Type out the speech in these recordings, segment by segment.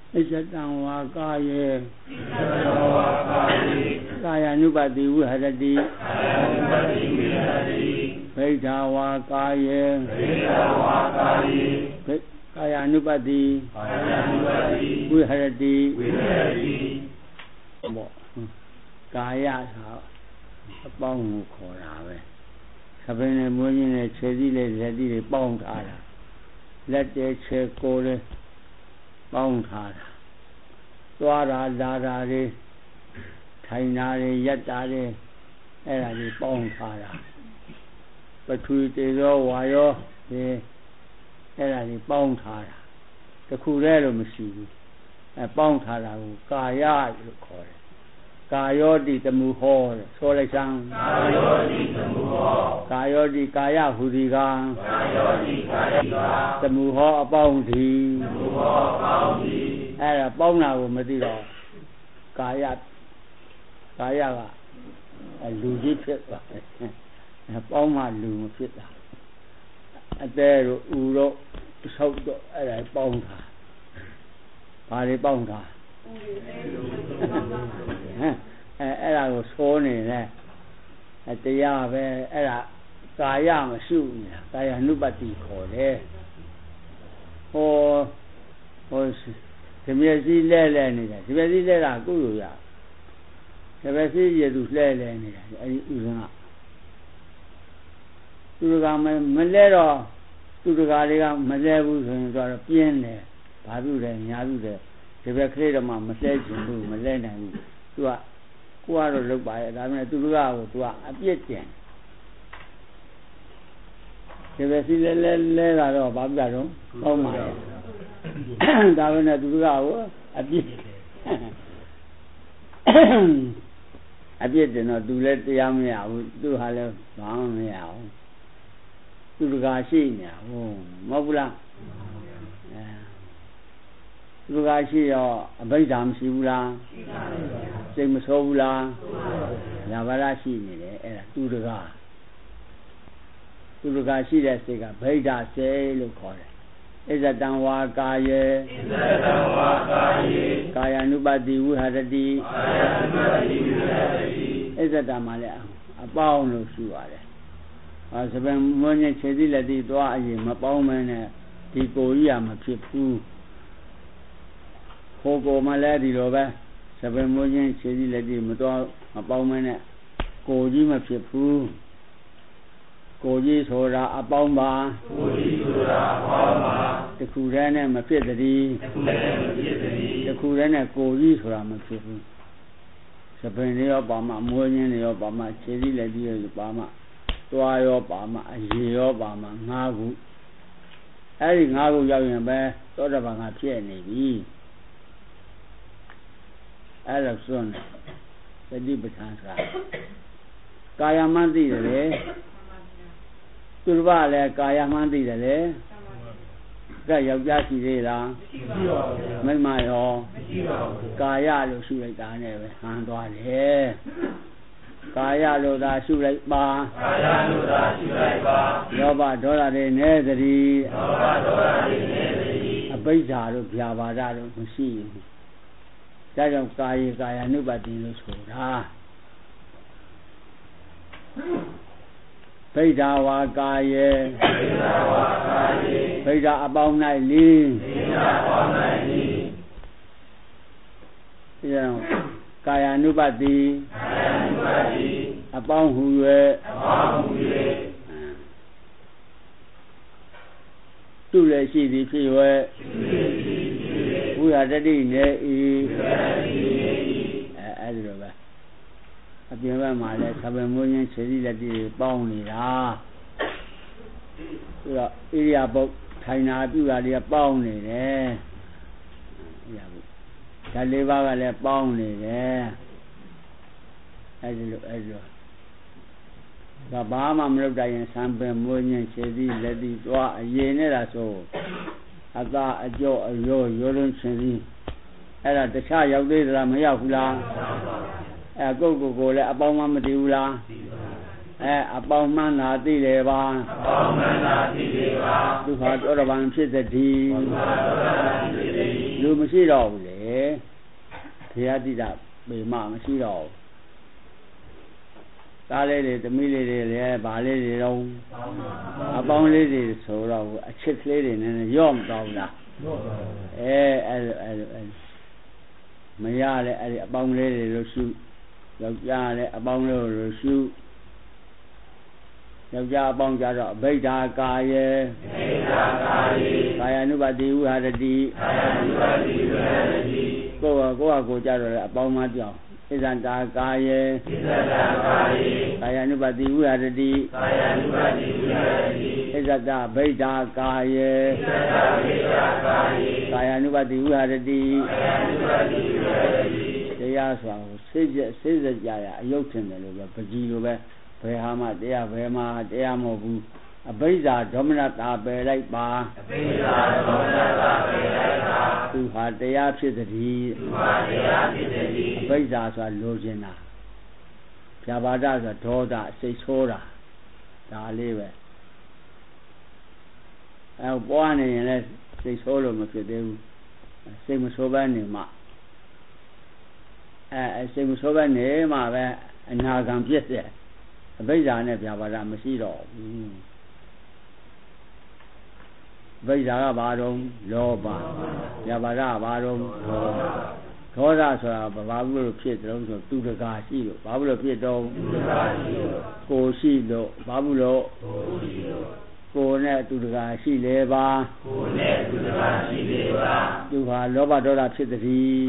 Isatang wakaye Kaya nubati wihadati Veda wakaye Kaya nubati wihadati Kaya Bong khora Sabene mujine chedi le ledi le bong thara Lette che ko le bong thara Twara dara le Thaina le yatta le Era le bong thara Pathui te ro wa yo le Era le bong thara Takhu le lo masi bu Bong thara ko kaya lo khore Kayodi tamu ho so lai sang Kayodi tamu ho Kayodi kaya huriga tamu ho apong thi Era bong na ko ma ti lo Kaya ka lu ji phit ba Bong ma lu ma phit ta Ate ro u ro saut do era bong tha Ba le bong thaအဲ့ဒါကိုသိုးနေတယ်တရားပဲအဲ့ဒါကာယမရှိဘူးကာယ ानु ပတ္တိခေါ်တယ်ဟိုဒီမျက်စိလဲနေတယ်ဒီမျက်စိလဲတာကုလို့ရဒီမျက်စိရည်သူလဲနေတာအဲ့ဒီဥစဉ်ကသူကမလဲတော့သူတကာတွေကမလဲဘူးဆိုရင်တော့ပြင်းတယ်ဘာပြုတယ်ညာပြုတယ်ဒီဘက်ကလေးတော့မှမလဲချင်ဘူးမလဲနိုင်ဘူးသူကကိုကတော့လုတ်ပါရဲ့ဒါပေမဲ့သူတို့ကသူကအပြစ်ကျင်ဒီပဲစီလဲတာတော့ဘာပြတော့ကောင်းပါရဲ့ဒါပေမဲ့သူတို့ကအပြစ်တင်တော့သူလည်းတရားမရဘူးသူဟာလည်းဘာမှမရဘူးသူတကာရှိနေဟုတ်မဟုတ်ဘူးလားသူကရှိရောအဘိဓါမရှိဘူးလားရှိပါဘူးစိတ်မဆိုးဘူးလားညာဘာလားရှိနေတယ်အဲ့ဒါသူတကာရှိတဲ့စိတ်ကဗိဓါစိတ်လို့ခေါ်တယ်ဣဇတံဝါကာယေကာယ ानु ပတ္တိဝိဟရတိဣဇတံမှာလည်းအပေါင်းလို့ရှိပါတယ်စပယ်မွန်းချင်းခြေသီးလက်သီးသွားအရင်မပေါင်းမနဲ့ဒီကိုကြီးရမဖြစ်ဘူးဟိုကိုမလဲဒီလိုပဲစပယ်မိုးချင်းခြေကြီးလက်ကြီးမတော်မပေါင်းမနဲ့ကိုကြီးမဖြစ်ဘူးကိုကြီးဆိုတာအပေါင်းပါတခုတည်းနဲ့မဖြစ်တည်းတခုတည်းနဲ့ကိုကြီးဆိုတာမဖြစ်ဘူးစပယ်ရောပါမှမိုးချင်းရောပါမှခြေကြီးလက်ကြီးရောပါမှတွားရောပါမှအရေရောပါမှ၅ခုအဲ့ဒီ၅ခုရောက်ရင်ပဲသောတပန်ကဖြစ်နေပြီအဲ့ဒါစွန့်တယ်သတိပဋ္ဌာန်ဆိုတာကာယမှန်းသိတယ်လေသူတစ်ပါးလည်းကာယမှန်းသိတယ်လေကဲယောက်ျားရှိသေးလားမရှိပါဘူးမိန်းမရောမရှိပါဘူးကာယလို့ရှုလိုက်တာနဲ့ပဲဟန်သွားတယ်ကာယလို့သာရှုလိုက်ပါလောဘဒေါသတွေနည်းသတိအပိစ္ဆာတို့ဗျာပါဒတို့မရှိဘူးဒါကြောင့်ကာယ ानु ပတ္တိလို့ဆိုတာဗိဓါဝါကာယေဗိဓါအပေါင်း၌လီကာယ ानु ပတ္တိအပေါင်းဟူ၍သူလည်းရှိသည်ဖြစ်၍ဝိဟာတတိနေဤအဲ့ဒီလိုပဲအပြင်ဘက်မှာလည်းသဗ္ဗမုန်းချင်းခြေစည်းလက်တွေပေါင်းနေတာပြီးတော့ဣရိယာပုတ်ထိုင်နာပြုတာတွေကပေါင်းနေတယ်ဓာတ်လေးပါးကလည်းပေါင်းနေတယ်အဲ့ဒီလိုဒါဘာမှမလုပ်တိုင်းစံပင်မွေးညင်းခြေစည်းလက်တွေတွားအရင်နေတာဆိုအသာအကျော်အရောရိုးလုံးချင်းစီအဲ့ဒါတခြားရောက်သေးသလားမရောက်ဘူးလားကိုလည်းအပေါင်းမမတည်ဘူးလားအပေါင်းမှန်းသာသိတယ်ပါဒုက္ခသောတပန်ဖြစ်သည်လူမရှိတော့ဘူးလေဘုရားတိတာပေမမရှိတော့ဘူးသားလေးတွေသမီးလေးတွေလည်းဗာလေးတွေတော့အပေါင်းလေးတွေဆိုတော့အချစ်ကလေးတွေနည်းနည်းရော့မတော့ဘူးလားမရလဲအဲ့ဒီအပေါင်းလေးတွေလို့ရှုယောက်ျားလည်းအပေါင်းလို့ရှုယောက်ျားအပေါင်းကြတော့အဘိဓါကာယေကာယ ानु ပါတိဝဟရတိကိုကြတော့အပေါင်းမပြောင်းဣဇန္တာကာယေကာယ ानु ပါတိဝဟရတိဣဇတဗိဓါကာယေကာယ ानु ပါတိဝဟရတိတရားဆိုစိတ်ကြရအယုတ်ထင်တယ်လို့ပဲပကြီးလိုပဲဘယ်ဟာမှတရားဘယ်မှာတရားမဟုတ်ဘူးအဘိဓါဒေါမနတာပယ်လိုက်ပါသူဟာတရားဖြစ်သည်အဘိဓါဆိုတာလိုချင်တာဖြာပါဒဆိုတာဒေါသစိတ်ဆိုးတာဒါလေးပဲပွားနေရင်လည်းစိတ်ဆိုးလို့မဖြစ်သေးဘူးစိတ်မဆိုးဘဲနေမှစိတ်မဆိုးဘဲနေမှပဲအနာဂံပြည့်တဲ့အဘိဓါနဲ့ဖြာပါဒမရှိတော့ဘူးအဘိဓါကဘာတော့လောဘဖြာပါဒကဘာတော့ဒေါသဆိုတာဘာလို့ဖြစ်တုံးဆိုသူတကာရှိလို့ဘာလို့ဖြစ်တုံးကိုရှိလို့ဘာလို့ကိုနဲ့သူတကာရှိလေပါသူဟာလောဘဒေါသဖြစ်သည်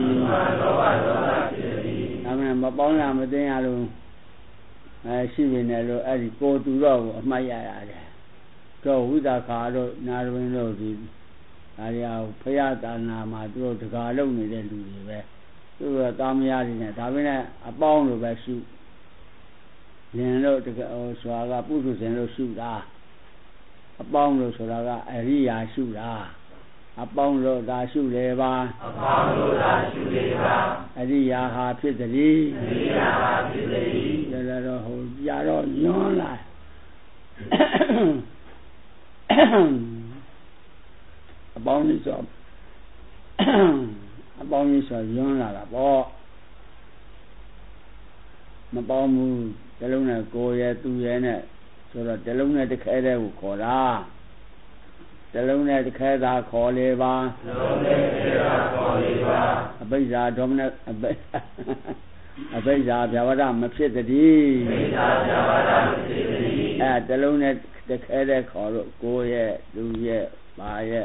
ဒါမှမပေါင်းရမသိရလို့ရှိနေတယ်လို့အဲ့ဒီကိုသူတော့အမှတ်ရရတယ်တော့ဝိသခါတို့နာရဝင်းတို့ဒီဒါရီအောင်ဖရာသာနာမှာသူတို့တကာလုံးနေတဲ့လူတွေပဲသူတို့တာမယားတွေနဲ့ဒါပဲနဲ့အပေါင်းလိုပဲရှုလင်တို့တကဆိုတာကပုထုဇဉ်တို့ရှုတာအပေါင်းလို့ဆိုတာကအရိယာရှုတာအပေါင်းလို့သာရှုလေပါအရိယာဟာဖြစ်သည်ဒါတော့ဟိုကြတော့ညွန်းလာအပေါင်းကြီးဆိုညွန်းလာတာပေါ့မပေါင်းဘူးတလုံးနဲ့ကိုယ်ရဲ့သူရဲ့နဲ့ဆိုတော့တလုံးနဲ့တစ်ခဲတဲ့ကိုခေါ်တာတလုံးနဲ့တစ်ခဲသာခေါ်လေပါအဘိဓါဒေါမနအဘိဓါဗျာဝဒမဖြစ်သည်တလုံးနဲ့တစ်ခဲတဲ့ခေါ်လို့ကိုယ်ရဲ့သူရဲ့ပါရဲ့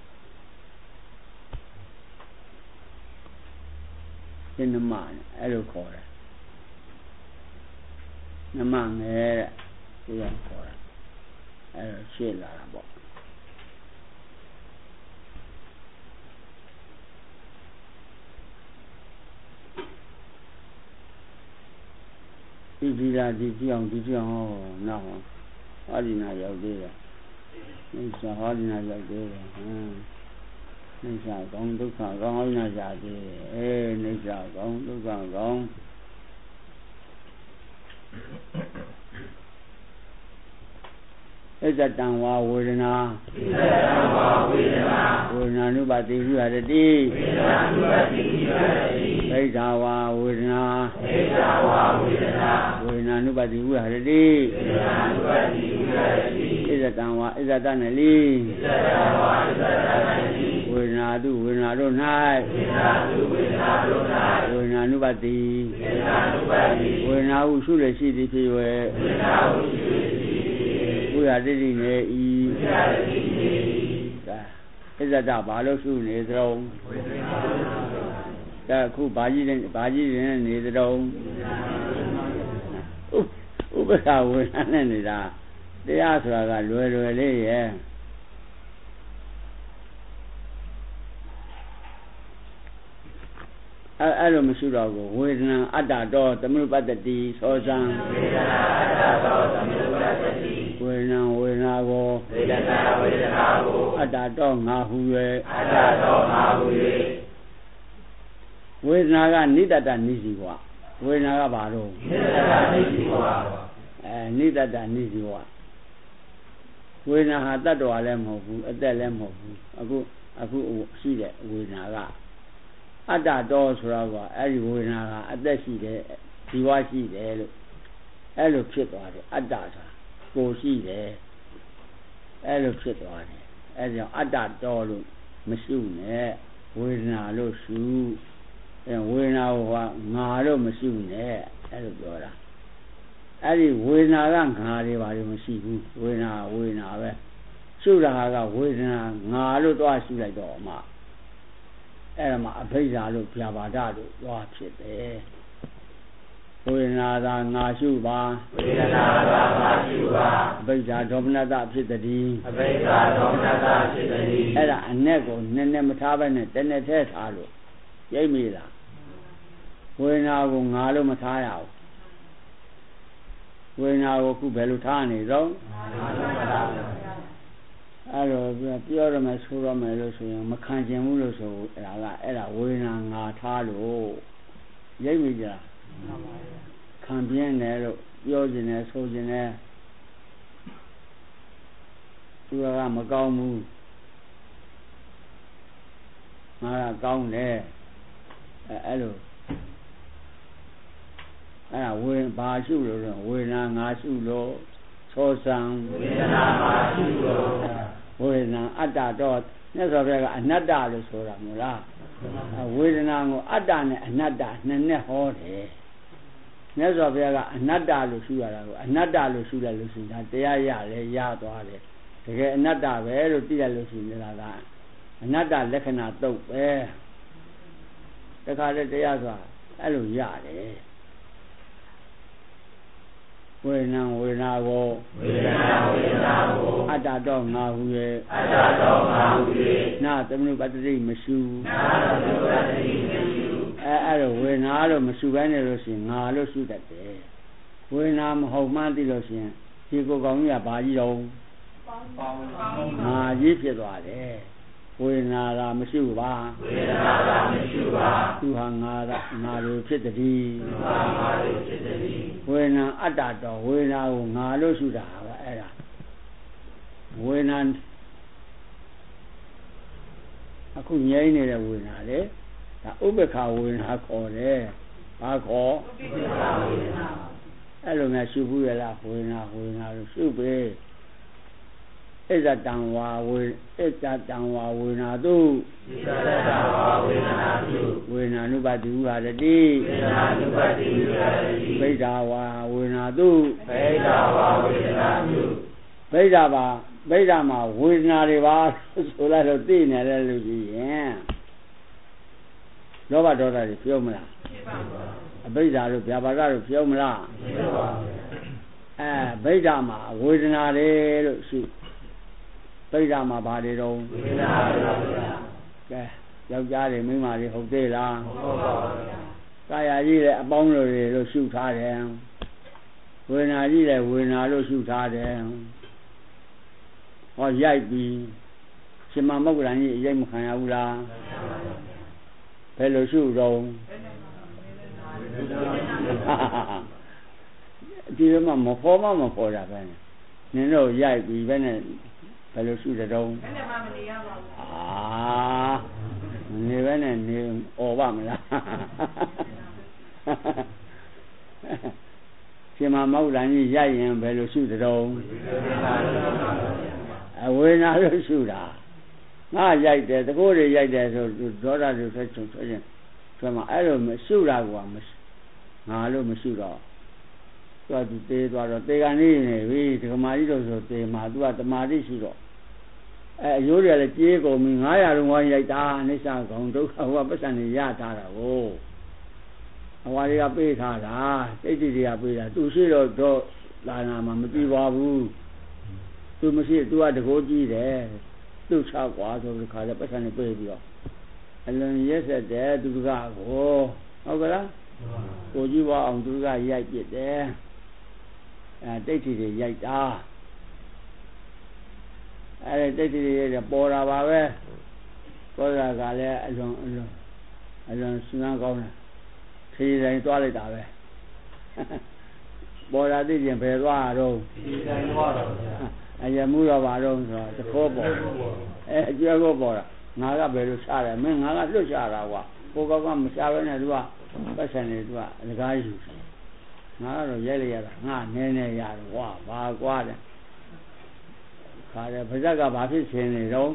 စိနမအဲ့လိုခေါ်တယ်နမငယ်တဲ့တရားခေါ်တာအဲ့လိုရှင်းလာတာပေါ့ဒီလာဒီကြောင်နောက်ဟောဒီနာရောက်သေးတယ်နိစ္စဟောဒီနာရောက်သေးတယ်နိစ္စကောင်းဒုက္ခကောင်းဟောဒီနာရသေးတယ်နိစ္စကောင်းဒုက္ခကောင်းဣဇတံဝါဝေဒနာဝေဒနာ ानु ပါတိဝိဟရတိဣဇာဝါဝေဒနာဝေဒနာ ानु ပါတိဝိဟရတိဣဇတံဝါဣဇတနလိဝေဒနာတုဝေဒနာတို့၌ဝေဒနာ ानु ပါတိဝေဒနာဟုရှုလည်းရှိသည်ဖြစ်၍ဝိဟာတိတိနေဤဣဇဒဘာလို့ရှုနေသလုံးအခုဘာကြီးနေနေသလုံးဥပ္ပခဝေဒနာနဲ့နေတာတရားဆိုတာကလွယ်လေးရဲ့အဲ့လိုမရှိတော့ဘူးဝေဒနာအတ္တတော်သမုပ္ပတ္တိသောဇံဝေဒနာအတ္တတော်သမုပ္ပတ္တိဝေဒနာကိုအတ္တတော်ငါဟု၍ဝေဒနာကနိတ္တတနိစီကွာဝေဒနာကဘာလို့နိတ္တတနိစီကွာနိတ္တနိဇီဝဝေဒနာဟာတတ္တဝါလည်းမဟုတ်ဘူးအသက်လည်းမဟုတ်ဘူးအခုရှိတဲ့ဝေဒနာကအတ္တတော်ဆိုတော့အဲ့ဒီဝေဒနာကအသက်ရှိတယ်ဇီဝရှိတယ်လို့အဲ့လိုဖြစ်သွားတယ်အတ္တဆိုတာကိုရှိတယ်အဲ့လိုဖြစ်သွားတယ်အဲ့ကြောင့်အတ္တတော်လို့မရှိဘူးနဲ့ဝေဒနာလို့ရှုဝေဒနာကငါလို့မရှိဘူးနဲ့အဲ့လိုပြောတာအဲ့ဒီဝေဒနာကငါတွေပါလို့မရှိဘူးဝေဒနာပဲရှုတာကဝေဒနာငါလို့သွားရှုလိုက်တော့မှအဲ့ဒါမှအဘိဓါလို့ဗျာပါဒလို့သွားဖြစ်တယ်ဝေဒနာသာငါရှုပါဝေဒနာသာငါရှုပါအဘိဓါဒေါမနတဖြစ်တည်းအဘိဓါဒေါမနတဖြစ်တည်းအဲ့ဒါအ내ကိုနည်းနည်းမထားဘဲနဲ့တနေ့ထဲထားလို့ရိပ်မိလားဝေဒနာကိုငါလို့မထားရဘူးဝေဒနာကိုခုဘယ်လိုထားနေတော့အဲ့လိုပြောရမယ်ဆိုရမယ်လို့ဆိုရင်မခံကျင်ဘူးလို့ဆိုအဲ့ဒါဝေဒနာငါထားလို့ရိပ်မိကြခံပြင်းတယ်လို့ပြောကျင်တယ်ဆိုကျင်တယ်သူကမကောင်းဘူးငါကကောင်းတယ်အဲ့လိုအဲ့ဒါဘာရှုလို့လဲဝေဒနာငါရှုလို့သောစံဝေဒနာငါရှုလို့ဝေဒနာအတ္တတော့မြတ်စွာဘုရားကအနတ္တလို့ဆိုတာမို့လားဝေဒနာကိုအတ္တနဲ့အနတ္တနှစ်နဲ့ဟောတယ်မြတ်စွာဘုရားကအနတ္တလို့ရှုရတာကိုအနတ္တလို့ရှုလိုက်လို့ရှိရင်ဒါတရားရလဲရသွားတယ်တကယ်အနတ္တပဲလို့သိလိုက်လို့ရှိရင်ဒါကအနတ္တလက္ခဏာတုတ်ပဲတခါတည်းတရားဆိုတာအဲ့လိုရတယ်ဝေဒနာကိုအတ္တတော့ငါဟုရဲ့နာသမနုပတ္တိမရှိအဲ့လိုဝေဒနာလို့မရှိဘဲနေလို့ရှိရင်ငါလို့ရှိတတ်တယ်ဝေဒနာမဟုတ်မှန်းသိလို့ရှိရင်ဒီကိုယ်ကောင်းကြီးကဘာကြီးတော့ငါကြီးဖြစ်သွားတယ်ဝေဒနာကမရှိဘူးပါဝေဒနာကမရှိပါသူဟာငါလိုဖြစ်တည်းဝေဒနာအတ္တတော်ဝေဒနာကိုငါလို့ရှုတာပဲအဲ့ဒါဝေဒနာအခုငြိမ်းနေတဲ့ဝေဒနာလေဒါဥပ္ပခာဝေဒနာခေါ်တယ်ဘာခေါ်ဥပ္ပခာဝေဒနာအဲ့လိုများရှုဘူးရလားဝေဒနာလို့ရှုပေဣဇတံဝါဝေနာတုဝေနာနုပတိဝါရတိဗိဓာဝါဝေနာတုဗိဓာမှာဝေဒနာတွေပါဆိုလိုက်တော့သိနေတယ်လို့ကြည့်ရင်လောဘဒေါသတွေပြောမလားအဗိဓာတို့ဗျာပါဒတို့ပြောမလားဗိဓာမှာဝေဒနာတွေလို့ရှိဗိဓာမှာဘာတွေတော့ဝေဒနာပါဗျာကဲယောက်ျားတွေမိန်းမတွေဟုတ်သေးလားဟုတ်ပါဘူးဗျာကာယကြီးလည်းအပေါင်းလို့ရှုထားတယ်ဝေဒနာကြီးလည်းဝေဒနာလို့ရှုထားတယ်ဟောရိုက်ပြီးရှင်မမောက္ကလန်ကြီးရိုက်မခံရဘူးလားဘယ်လိုရှုတော့ဒီမှာမဖော်တာပဲနင်တို့ရိုက်ပြီးပဲနဲ့ဘယ်လိုရှုတဲ့တုံးဘယ်နဲ့မှမနေရပါဘူးနေပဲနဲ့နေဩပါမလားရှင်မမောက္ကလန်ကြီးရိုက်ရင်ဘယ်လိုရှုတဲ့တုံးဝေဒနာလို့ရှုတာငါရိုက်တယ်တကိုးတွေရိုက်တယ်ဆိုဒေါသတွေဆက်ချုံဆိုရင်ဆိုမှအဲ့လိုမရှုတာကငါလို့မရှုတော့သူသေးသွားတော့သေကန်နေပြီဒကမာကြီးတို့ဆိုသေမှာသူကတမာတိရှိတော့အယိုးတွေလည်းကြေးကုန်ပြီ900လုံးဝရိုက်တာအိဋ္ဌကောင်ဒုက္ခဟိုကပတ်စံနေရထားတာကိုအဝါတွေကပေးထားတာတိတ်တိတွေကပေးတာသူရှိတော့လာနာမှာမကြည့်ပါဘူးသူမရှိသူကတကိုးကြည့်တယ်သူ့ချကွာဆိုဒီခါကျပတ်စံနေပေးပြီးတော့အလွန်ရက်ဆက်တယ်သူကကိုဟုတ်ကလားကိုကြည့်ပါအောင်သူကရိုက်ပြစ်တယ်တိတ်တိတွေရိုက်တာတိတ်တိတွေပေါ်တာပါပဲပေါ်တာကလည်းအလွန်စဉ်းစားကောင်းတယ်ခရီးတိုင်းသွားလိုက်တာပဲပေါ်လာသိရင်ဘယ်သွားတော့အယမှုတော့ပါတော့ဆိုတော့တခေါ်ပေါ်ကျွဲကိုပေါ်တာငါကဘယ်လိုချတယ်မင်းငါကလွတ်ချတာကွာကိုကောက်ကမချဘဲနဲ့သူကပတ်စံနေသူကအလကားယူငါကတော့ရဲလိုက်ရတာငါနည်းနည်းရတယ်ကွာဘာကွာတဲ့ခါတယ်ဗဇက်ကဘာဖြစ်ရှင်နေတော့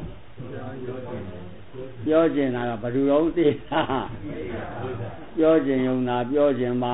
ပြောကျင်တာကဘယ်သူတော့သိတာပြောကျင်ုံသာပြောကျင်ပါ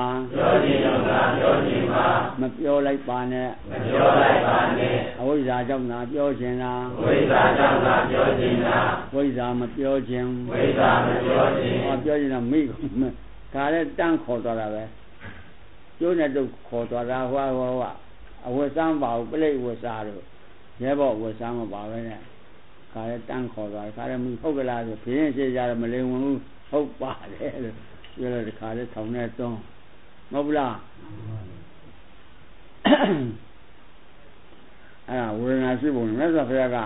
မပြောလိုက်ပါနဲ့အဝိဇ္ဇာကြောင့်သာပြောကျင်တာဝိဇ္ဇာမပြောကျင်ဟောပြောကျင်တော့မိခါတဲ့တန်းခေါ်သွားတာပဲကျိုးနဲ့တော့ခေါ်သွားတာဟွာအဝတ်စမ်းပါဘူးပြိဋ္ဌဝတ်စားလို့ရဲဘော်ဝတ်စားမပါပဲနဲ့ခါရဲတန်းခေါ်သွားတယ်ခါရဲမိဟုတ်ကလားဆိုဖြင်းရှိကြတယ်မလိမ်ဝင်ဘူးဟုတ်ပါတယ်လို့ပြောတော့ဒီခါရဲထောင်နဲ့တွန်းမဟုတ်လားအဲ့ဒါဝေဒနာရှိပုံမြတ်စွာဘုရားက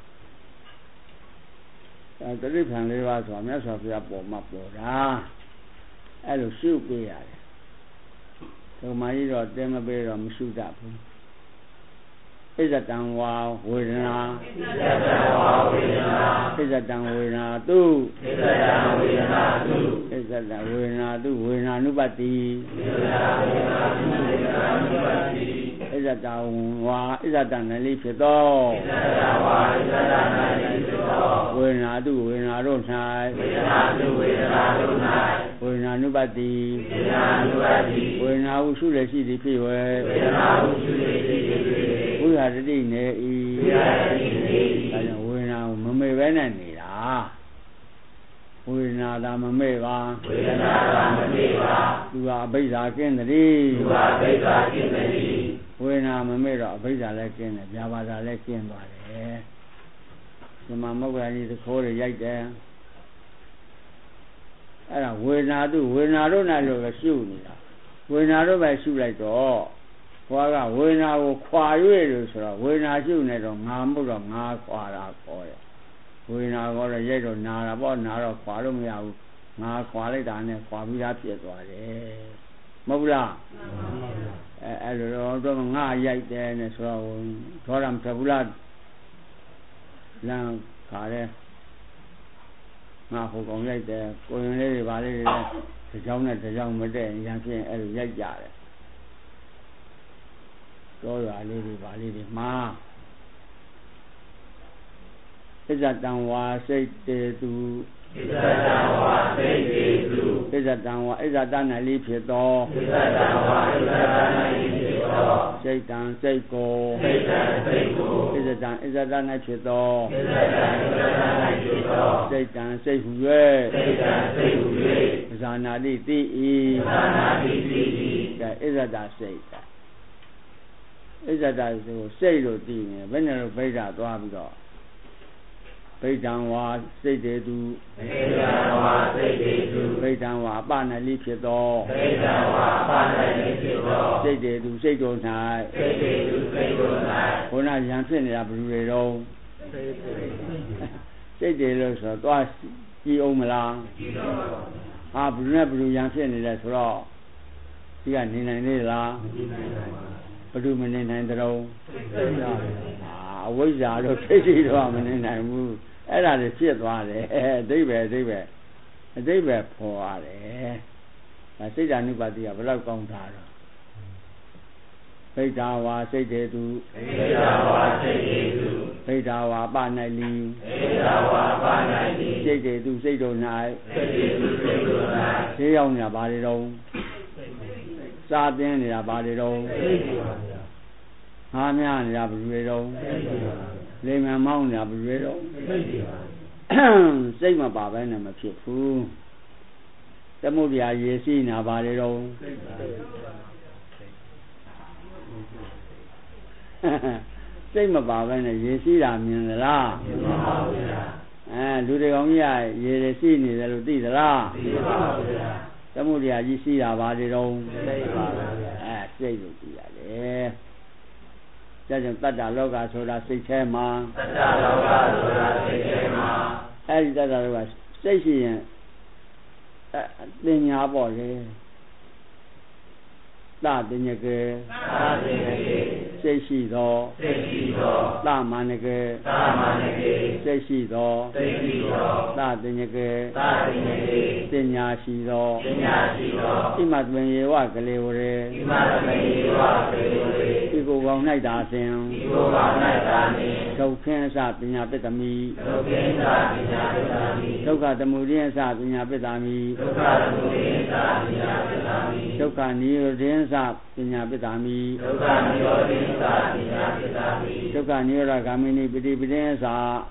တတိပံလေးပါးဆိုတာမြတ်စွာဘုရားပေါ်မှာပေါ်တာအဲ့လိုရှုပေးရတယ်ဒီမှာကြီးတော့တဲမပေးတော့မရှုတတ်ဘူးဣဇတံဝါဝေဒနာဣဇတံဝေဒနာတုဣဇတံဝေဒနာတုဝေဒနာနုပတ္တိဣဇတံဝါဣဇတံနလိဖြစ်သောဝေဒနာတုဝေဒနာတို့၌ဝေဒနာနုပတ္တိဝေဒနာဟုရှုလည်းရှိသည်ဖြစ်ဝေဘုရားတတိနေဤဒါကြောင့်ဝေဒနာကိုမမေ့ပဲနဲ့နေတာဝေဒနာသာမမေ့ပါသူကအဘိဓါကင်းသည်ဝေဒနာမမေ့တော့အဘိဓါလည်းကင်းတယ်ဗျာပါဒလည်းကင်းသွားတယ်ဒီမှာမုဂ္ဂလာကြီးသခိုးတွေရိုက်တယ်အဲ့ဒါဝေဒနာတို့နဲ့လို့ပဲရှုနေတာဝေဒနာတို့ပဲရှုလိုက်တော့ဘွားကဝေဒနာကိုခွာရွေ့လို့ဆိုတော့ဝေဒနာရှုနေတော့ငါမှုတော့ငါခွာတာခေါ်တယ်ဝေဒနာကတော့ရိုက်တော့နာတာပေါ့နာတော့ခွာလို့မရဘူးငါခွာလိုက်တာနဲ့ခွာပြီးသားဖြစ်သွားတယ်မဟုတ်လားအဲ့လိုတော့ငါရိုက်တယ်နဲ့ဆိုတော့ဒေါရမထဘူးလားလမ်းခါတယ်ငါဟိုကောင်ရိုက်တယ်ကိုရင်လေးတွေပါလေးတွေတစ်ကြောင်းနဲ့တစ်ကြောင်းမတည့်ရန်ဖြစ်အဲ့လိုရိုက်ကြတယ်တော်ရလေးတွေပါလေးတွေမှာဣဇတံဝါစိတ်တေသူဣဇတံဝါဣဇတံ၌လေးဖြစ်သောစိတ်တံစိတ်ကိုဣဇတံ၌ဖြစ်သောစိတ်တံစိတ်ဟူ၍ဇာနာတိတိဤဣဇတစိတ်ဣဇတဆိုစိတ်လို့သိနေဘယ်နဲ့လို့ဗိဓာသွားပြီးတော့ဗိဓံဝါစိတ်တေသူဗိဓံဝါပနလိဖြစ်သောစိတ်တေသူစိတ်တို့၌ဘုရားရံဖြစ်နေတာဘယ်လိုတွေတော့စိတ်တေလို့ဆိုတော့သွားကြည့်အောင်မလားဟာဘယ်လိုရံဖြစ်နေလဲဆိုတော့ဒီကနေနိုင်သေးလားဘယ်လိုမနေနိုင်ကြတော့အဝိဇ္ဇာတို့သိသိတော့မနေနိုင်ဘူးအဲ့ဒါတွေဖြစ်သွားတယ်အတိဘယ်ဖော်ရတယ်ဒါစိတ်ဓာနုပါတိကဘယ်လောက်ကောင်းတာတော့ဗိဓာဝါစိတ်တေသူဗိဓာဝါပ၌လီစိတ်တေသူစိတ်တို့၌ဈေးရောက်နေတာဘာတွေတော့စားပြင်းနေတာဘာတွေတော့ငါးများနေတာဘယ်လိုတော့လိမ်မှန်မောင်းနေတာဘယ်လိုတော့စိတ်မပါဘဲနဲ့မဖြစ်ဘူးသမုဒ္ဒရာရေစီးနေတာဘာတွေတော့စိတ်မပါဘဲနဲ့ရေစီးတာမြင်သလားမြင်ပါဘူးဗျာလူတွေကောင်းကြီးကရေတွေစီးနေတယ်လို့သိသလားသိပါဘူးဗျာသမုဒ္ဒရာကြီးစီးတာဘာတွေတော့စိတ်ပါဗျာစိတ်လို့သိရတယ်ဒါကြောင့်တတ္တလောကဆိုတာစိတ်ထဲမှာအဲ့ဒီတတ္တလောကစိတ်ရှိရင်ပညာပေါ့လေ大的那个谁是多大嘛那个谁是多大的那个真呀是多一马文也话个嘞我嘞一个往内大声受天杀ပညာပတ္တမိဒုက္ခသမုဒယသပညာပတ္တမိဒုက္ခនិရောဓင်းသပညာပတ္တမိဒုက္ခនិရောဓဂ ामिनी ပฏิပတင်းသ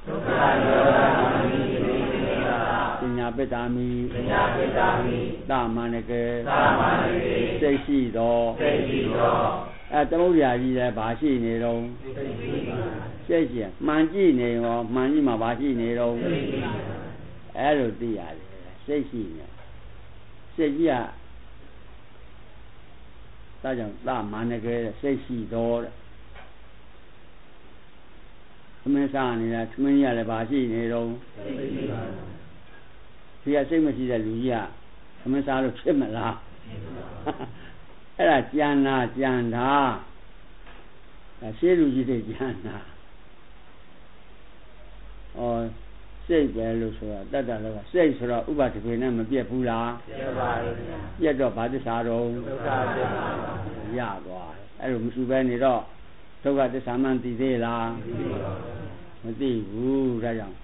ပညာပတ္တမိသမ္မာနကေစိတ်ရှိသောသမုဒရာကြီးလည်းဘာရှိနေတော့စိတ်ရှိမှန်ကြည့်နေရောမှန်ကြည့်မှာဘာရှိနေတော့အဲ့လိုသိရတယ်စိတ်ရှိနေစိတ်ကြီးကဒါကြောင့်သမ္မာနကေစိတ်ရှိသောသမင်းစားနေတာသမင်းရလည်းဘာရှိနေတော့ဒီကစိတ်မရှိတဲ့လူကြီးကသမင်းစားလို့ဖြစ်မလားအဲ့ဒါကြံတာရှေးလူကြီးတွေကြံတာစိတ်ပဲလို့ဆိုတာတတ်တယ်လို့စိတ်ဆိုတော့ဥပါဒပေနဲ့မပြတ်ဘူးလားပြတ်ပါဘူးပြတ်တော့ဘာသစ္စာတော့ဒုက္ခသစ္စာရသွားအဲ့လိုမရှိဘဲနေတော့ဒုက္ခသစ္စာမှန်သိသေးလားမသိဘူးဒါကြောင့်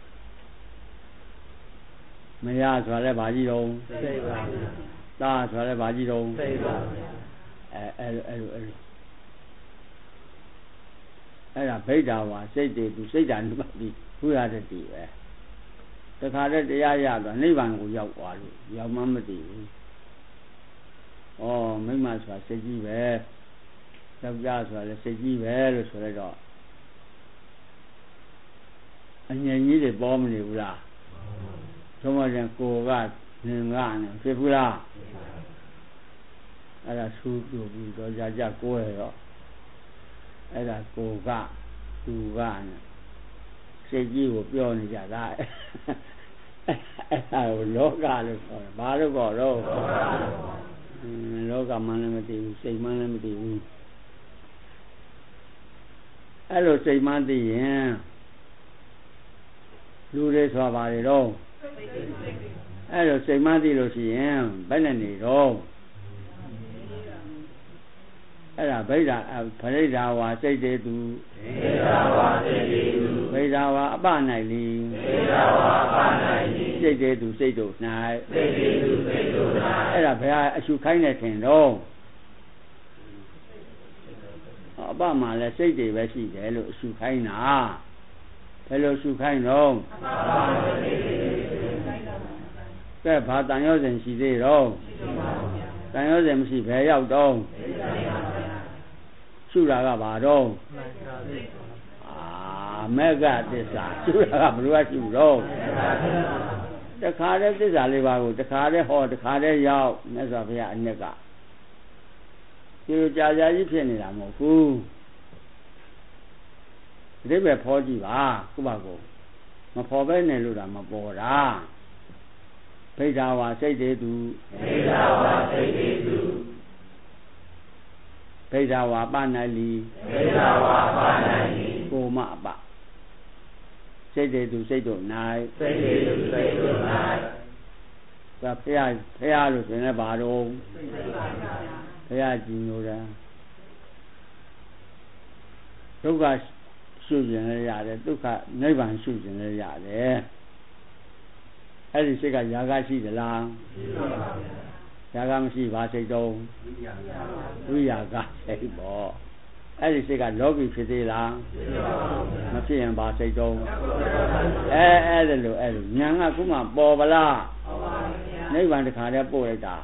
မရဆိုလည်းဘာကြီးတော့စိတ်ပါတာဆိုလည်းဘာကြီးတော့စိတ်ပါအဲ့ဒါဗိဒ္ဓဝါစိတ်တွေသူစိတ်ဓာတ်နိဗ္ဗာန်ဘုရားတည်းပဲတခါတည်းတရားရတော့နိဗ္ဗာန်ကိုရောက်သွားလို့ရောက်မှမသိဘူးမိမဆိုတာစိတ်ကြီးပဲယောက်ျားဆိုတာလည်းစိတ်ကြီးပဲလို့ဆိုလိုက်တော့အငြိမ်ကြီးတွေပေါ်မနေဘူးလားသုံးပါးကျန်ကိုကနေငါနဲ့ဖြစ်ဘူးလားအဲ့ဒါဆူပြပြီးတော့ကြကိုယ်ရောအဲ့ဒါကိုကသူကနဲ့စိတ်ကြီးကိုပြောနေကြတာအဲ့ဒါကိုလောကလို့ခေါ်တယ်ဘာလို့ခေါ်တော့လောကမှလည်းမသိဘူးစိတ်မှလည်းမသိဘူးအဲ့လိုစိတ်မှသိရင်လူတွေဆိုပါလေတော့အဲ့လိုစိတ်မှသိလို့ရှိရင်ဘယ်နဲ့နေတော့အဲ့ဒါဗိဒ္ဓဝါစိတ်တေသူဗိဒ္ဓဝါအပ၌လီစိတ်တေသူစိတ်တို့၌အဲ့ဒါဘယ်အရှုခိုင်းနေထင်တော့အပမှာလည်းစိတ်တွေပဲရှိတယ်လို့အရှုခိုင်းတာဘယ်လိုရှုခိုင်းတော့ကဲဘာတန်ရောစဉ်ရှိသေးတော့တန်ရောစဉ်မရှိဘယ်ရောက်တော့ရှုတာကဘာတော့မေဃသစ္စာရှုတာကဘယ်လိုရှုတော့တခါတည်းသစ္စာလေးပါးကိုတခါတည်းဟောတခါတည်းရောက်မြတ်စွာဘုရားအနှစ်ကဒီလိုကြာကြာကြီးဖြစ်နေတာမဟုတ်ဘူးဒီပဲဖောကြည့်ပါခုပါကိုမဖောပဲနဲ့လို့တာမပေါ်တာဗိဒ္ဓဝါစိတ်တေသူဗိဒ္ဓဝါပဏ္ဏလီကိုမအပစိတ်တေသူစိတ်တို့၌ဒါဖះလို့ဆိုရင်ဘာတော့ဖះကြည်ညိုတာဒုက္ခရှုခြင်းလည်းရတယ်ဒုက္ခနိဗ္ဗာန်ရှုခြင်းလည်းရတယ်အဲ့ဒီစိတ်ကຢာကရှိသလားຢာကမရှိဘာစိတ်တော့ဝိရာဂစိတ်ပေါ့အဲ့ဒီစိတ်ကလောကီဖြစ်သေးလားမဖြစ်ရင်ဘာစိတ်တော့အဲ့ဒါလို့ဉာဏ်ကခုမှပေါ်ပါလားနိဗ္ဗာန်တခါတည်းပို့လိုက်တာ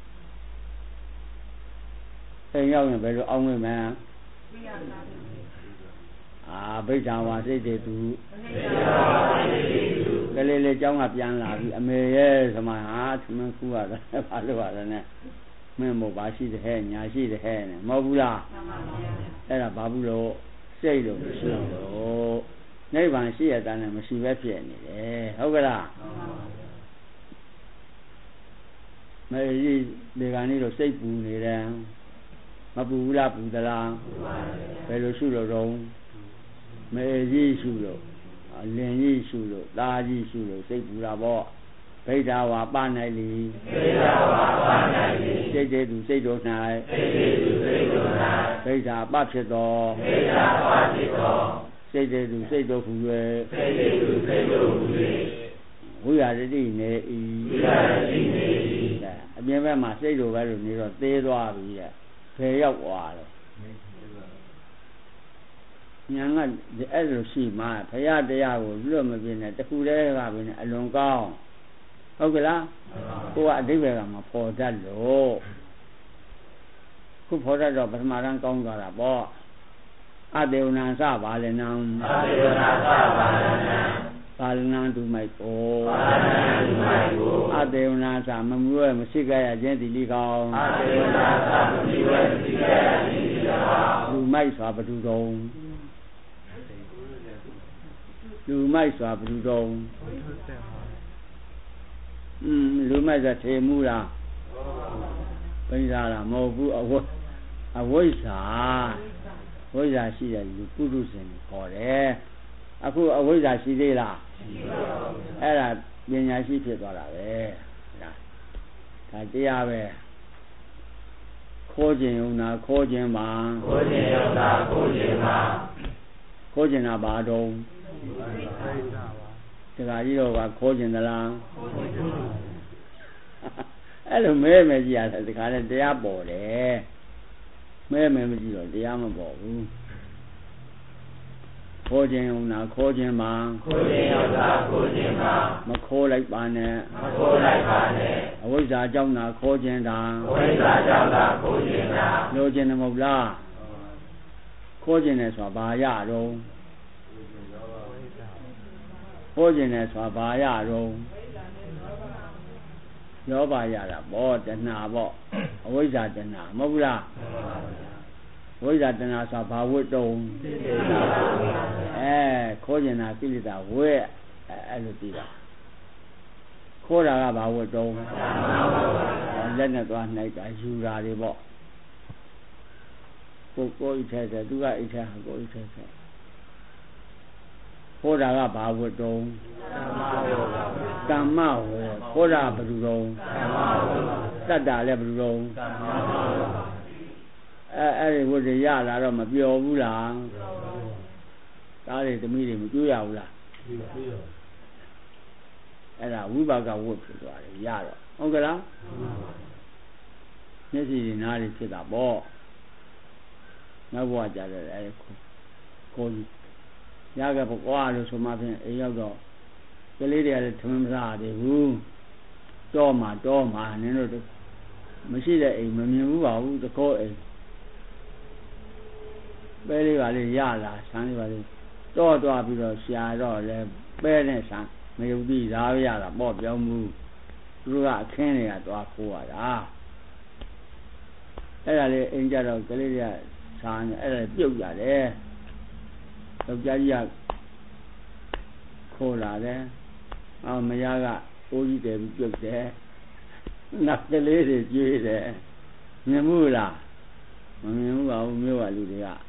အိမ်ရောက်ရင်ဘယ်လိုအောင်းဝင်မှန်းဗိဒ္ဓဝါစိတ်တွေသူကလေးလေးကျောင်းကပြန်လာပြီအမေရဲ့သမသမန်းခူးရတယ်ဘာလို့ရလဲနဲ့မင်းမို့ပါရှိတဲ့ဟဲ့ညာရှိတဲ့ဟဲ့နဲ့မဟုတ်ဘူးလားအဲ့ဒါဘာဘူးလို့စိတ်လို့မရှိလို့နိဗ္ဗာန်ရှိရတဲ့နဲ့မရှိပဲဖြစ်နေတယ်ဟုတ်ကလားမေကြီးဒီကနေ့တော့စိတ်ပူနေတယ် Mapula Pudala, Velosulo, Meji Sulo, Lenji Sulo, Daji Sulo, Sepulabo, Pedawa Panali, Sede to Sedo Nai, Peda Bachedo, Sede to Sedo Fue, we are ready. I never must say to very near Theodore here. Pay up water. Young the elder she my Paya de Ago, Bloom again at the food having a long gown. Okay, who are different for that low. Who for that of Maran Conga bought. Adeunasa Valenam, Valenam to my go. Adeunasa Mamua Musica Gentilical. You might swap a do. You might swap a do. You might say Mula. Pensara, Mobu, a voice. What I see that you put us in for there. I put a voice I see there. Era, when I see people are there. They are there. Cojin, Cojin man, Cojin Abado. The radio are Cojin the land. Hello, maybe I had the kind of they are bored there. Maybe the Yamabo. Cojin, Cojin man, Macaulay Banner, I was a Jonah Cojin down, no general blah. Cojin is a bayado. Cojin is a bayado. Yobayara, bought the Nabo, always at the Namobla. Always at the Nasa Pawuto. Cojina Filita, where Alutida. Cora Pawuto. And then at one night I shoot at the box. Go each other, do I each other, go each other. Cora Pawuto. Kamau, Cora Bruno. Tada Lebruno. I was a yard out of my Biovula. That is the meeting with Juyaula. And I will back out wood to the yard. Okay, this is in Alice to the ball. No watch at it. Call Yaga for water, so Martin, a yago. The lady at the Tumza, the room. Doma, and you know the machine, a manu, the call is. Very well, Yala, Sunny Valley. Door to Abido, Siaro, Bernesan, may be Ravia, Bob Yamu, Rua, Kenya, to Aqua. Ella, Angel of Galicia, San, Ella, Buga there. Of Jadia Cola there. Our Mayaga, Odi, they built there. Not the lady, you there. Namula, Mamma, Mua, Ludia.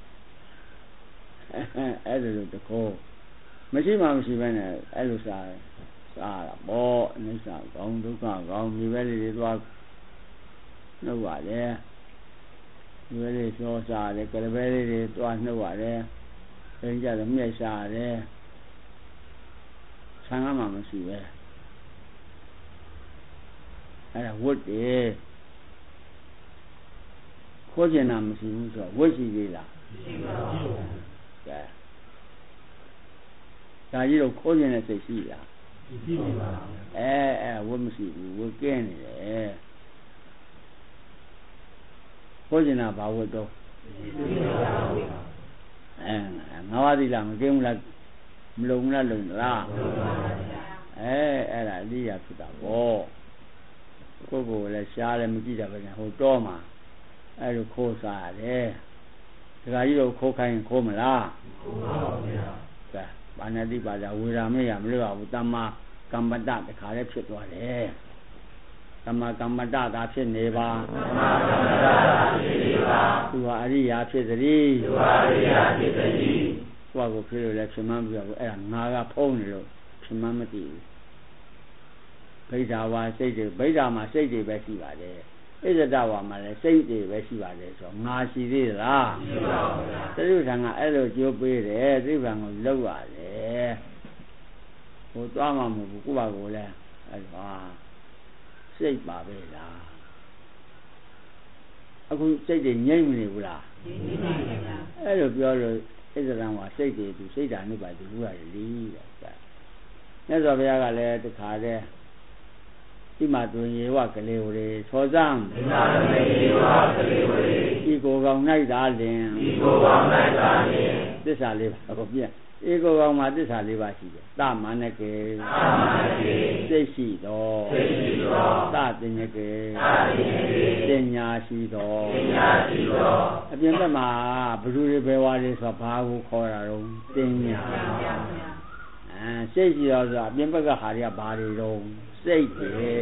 Added the call. Machine she went at Elusa, bought, Nisa, gone to come, be ready to walk. No one there. Very so sad, they could have very to want no one there. Then get a mesa there. Sangama she were. And I would there. Cojinam she was, what she did. Now you don't call in as a sea. Woman, see, we're getting it. Cojina Bawodo. And nowadays I'm getting like Mluna Luna. And I leave to the wall. Coco, let's share and get up in a hotel. I will call side there. The cocaine comela. Banadi Bada, we are me, I'm Lua, Dama, Gambada, the Carrepit was there. Dama Gambada, that's in Neva. သူဟာအရိယာဖြစ်သည်သူဟာအရိယာဖြစ်သည်ကိုယ့်ကိုဖြစ်လို့လည်းဖြစ်မှန်းပြတော့အဲ့ဒါငါကဖုံးနေလို့ဖြစ်မှန်းမသိဘူးဗိဓာဝါစိတ်တွေဗိဓာမှာစိတ်တွေပဲရှိပါတယ်ဣဇဒဝါမှာလည်းစိတ်တွေပဲရှိပါတယ်ဆိုတော့ငါရှိသေးသလားရှိပါဘူးဗျာသတိပဋ္ဌာန်ကအဲ့လိုကြိုးပေးတယ်သတိပဋ္ဌာန်ကိုလောက်ရတယ်ဟိုသွားမှမဟုတ်ဘူးကိုယ့်ဘာကိုလည်းအဲ့ဒါစိတ်ပါပဲလားအခုစိတ်တွေငြိမ့်မနေဘူးလားငြိမ့်နေပါဗျာအဲ့လိုပြောလို့ဣဇဒံဝါစိတ်တွေသူစိတ်ဓာတ်နုပါတိဘူးရတယ်လီးတဲ့မြတ်စွာဘုရားကလည်းတခါတည်းဒီမှာတွင်ရေဝကလေးဝရေသောဇံဒီမှာတွင်ရေဝကလေးဝရေဤကိုယ်ကောင်၌သာလင်ဤကိုယ်ကောင်၌သာလင်သစ္စာလေးပါကိုပြဤကိုယ်ကောင်မှာသစ္စာလေးပါရှိတယ်တမနကေတမနကေစိတ်ရှိတော်စိတ်ရှိတော်တတင်ညကေတတင်ညကေပညာရှိတော်ပညာရှိတော်အပြင်ဘက်မှာဘ누구တွေပဲဝါလေးဆိုဘာကိုခေါ်တာတော့တင်ညာစိတ်ရှိတော်ဆိုတာအပြင်ဘက်ကဟာတွေကဘာတွေတော့စိတ်တွေ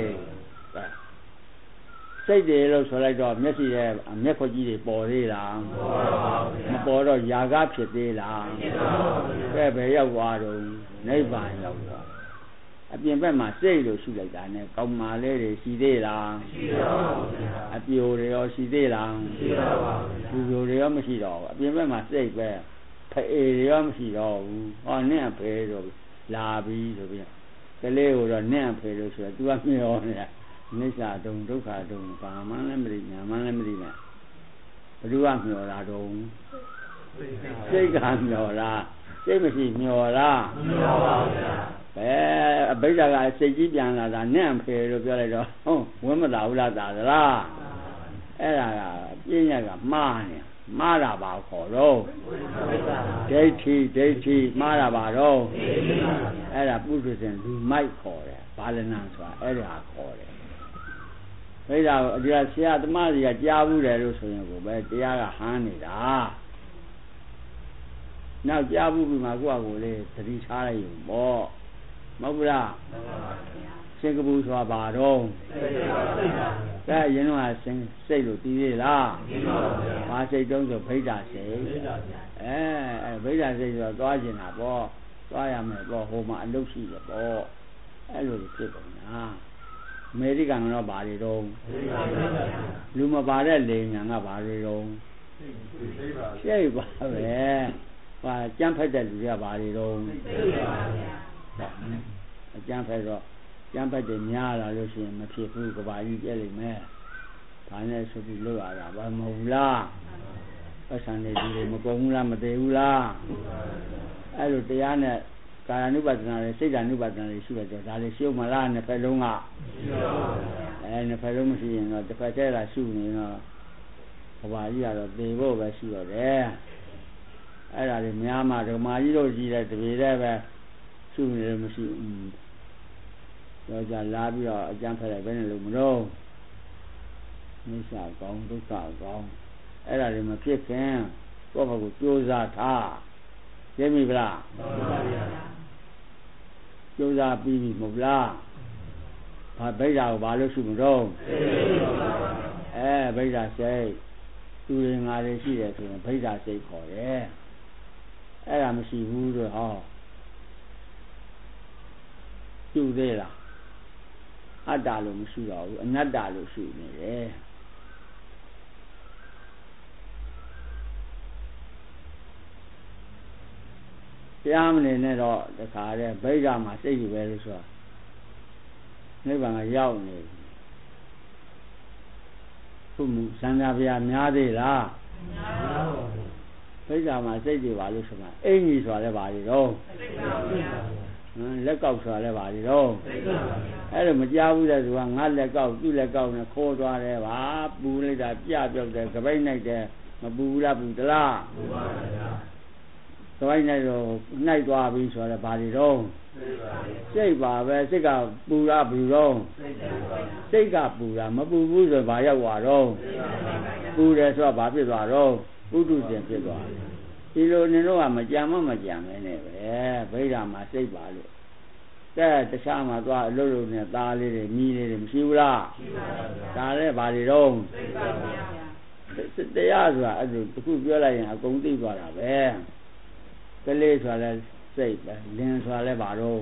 စိတ်တွေလို့ဆိုလိုက်တော့မျက်စိရဲ့မျက်ခွက်ကြီးတွေပေါ်သေးလားမပေါ်တော့ຢာကဖြစ်သေးလားပဲပဲရောက်သွားတော့နိဗ္ဗာန်ရောက်သွားအပြင်ဘက်မှာစိတ်လို့ရှုလိုက်တာနဲ့ကောင်းမာလေးတွေရှိသေးလားရှိပါဘူးအပြိုတွေရောရှိသေးလားရှိပါဘူးလူတွေရောမရှိတော့ဘူးအပြင်ဘက်မှာစိတ်ပဲဖေတွေရောမရှိတော့ဘူးဟောနဲ့ဖေတော့လာပြီဆိုပြီးကလေးကိုတော့နဲ့ဖေလို့ဆိုတော့ तू ကမျောနေတာနိစ္စတုံဒုက္ခတုံဘာမှလည်းမသိညာမှလည်းမသိနဲ့ဘ누구ကမျောတာတုံစိတ်ကမျောလားစိတ်မရှိမျောလားမျောပါဗျာပဲအဘိဓါကစိတ်ကြီးပြန်လာတာနဲ့ဖေလို့ပြောလိုက်တော့ဟုတ်ဝမ်းမသာဘူးလားသာသလားအဲ့ဒါကပြည့်ညက်ကမှားနေမှားတာပါခေါ်တော့ဒိဋ္ဌိမှားတာပါတော့အဲ့ဒါပုထုဇဉ်လူမိုက်ခေါ်တယ်ဘာလနံဆိုတာအဲ့ဒါခေါ်တယ်ဘိဓါဒီကဆရာသမားကြီးကကြားဘူးတယ်လို့ဆိုရင်ကိုပဲတရားကဟန်းနေတာနောက်ကြားဘူးပြီးမှကိုယ့်အကိုလေးသတိထားလိုက်ရင်ပေါ့မဟုတ်ဘူးလားစင်္ကပူဆိုတာဘာတော့ဒါရင်တော့စိတ်လို့တည်သေးလားဘာစိတ်တုံးဆိုဗိဓာစိတ်ဗိဓာစိတ်ဆိုတော့သွားကျင်တာပေါ့သွားရမယ်ပေါ့ဟိုမှာအလုပ်ရှိတယ်ပေါ့အဲ့လိုဖြစ်ကုန်တာအမေရိကန်ကတော့ဘာတွေတော့လူမပါတဲ့လေညာကဘာတွေတော့စိတ်ပါပဲဟာကြမ်းဖက်တဲ့လူတွေကဘာတွေတော့အကြမ်းဖက်တော့ကျမ်းပတ်တွေများလာလို့ရှိရင်မဖြစ်ဘူးကဘာကြီးပြည့်လိမ့်မယ်။ဒါနဲ့ဆိုပြီးလို့ရတာဘာမဟုတ်ဘူးလား။ပတ်စံနေဒီတွေမကုန်ဘူးလားမသေးဘူးလား။အဲ့လိုတရားနဲ့ကာယ ानु ပဒနာနဲ့စိတ်ဓာ ानु ပဒနာတွေရှိတယ်ဆိုဒါလေးရှုမလားနှစ်ဖက်လုံးကနှစ်ဖက်လုံးမရှိရင်တော့တစ်ဖက်တည်းကရှုနေတော့ကဘာကြီးကတော့သေဖို့ပဲရှိတော့တယ်။အဲ့ဒါတွေများမှဓမ္မကြီးတို့ကြီးတဲ့တပေတဲ့ပဲရှုနေလို့မရှိဘူးတော့ကြလာပြီးတော့အကျမ်းဖက်လိုက်ဘယ်နဲ့လို့မလို့မိစ္ဆာကောင်းဒုက္ခကောင်းအဲ့ဒါတွေမဖြစ်ခင်ကိုယ့်ဘက်ကိုကြိုးစားထားသိပြီဗလားမှန်ပါဗျာကြိုးစားပြီးပြီမဟုတ်လားဘာဗိဓာကိုဘာလို့ရှုမတော့ဗိဓာစိတ်သူတွေငါတွေရှိတယ်ဆိုရင်ဗိဓာစိတ်ခေါ်တယ်အဲ့ဒါမရှိဘူးဆိုဟောရှုသေးလားအတ္တလို့မရှိတော့ဘူးအနတ္တလို့ရှိနေတယ်တရားမနေနဲ့တော့တခါတည်းဗိဓာမှာစိတ်ကြီးပဲလို့ဆိုတာနိဗ္ဗာန်ကရောက်နေခုမှုသံဃာဗျာများသေးလားများပါဘူးဗိဓာမှာစိတ်ကြီးပါလို့ဆိုတာအင်ကြီးဆိုတာလည်းပါလေတော့စိတ်ပါဗျာလက်ကောက်ဆိုတာလည်းပါလေတော့အဲ့လိုမကြားဘူးတဲ့သူကငါလက်ကောက်သူ့လက်ကောက်နဲ့ခိုးသွားတယ်ပါပူလိုက်တာပြပြောက်တယ်ကပိတ်နိုင်တယ်မပူဘူးလားပူသလားပူပါဗျာကပိတ်နိုင်တော့နိုင်သွားပြီဆိုတော့ဘာတွေတော့စိတ်ပါပဲစိတ်ကပူတာဘူးတော့စိတ်ကပူတာမပူဘူးဆိုဘာရောက်သွားတော့ပူတယ်ဆိုတော့ဘာဖြစ်သွားတော့ပုထုဇဉ်ဖြစ်သွားတယ်ဒီလိုနေတော့မကြံမကြံမဲနဲ့ပဲဗိဓာမှာစိတ်ပါလို့တခြားမှာသွားအလုပ်လုပ်နေသားလေးတွေမိလေးတွေမရှိဘူးလားရှိပါဗျာဒါလည်းဘာတွေတော့စိတ်ပါဗျာတရားဆိုတာအဲ့ဒါတစ်ခုပြောလိုက်ရင်အကုန်သိသွားတာပဲကလေးဆိုတာလဲစိတ်ပဲလင်းဆိုတာလဲဘာတော့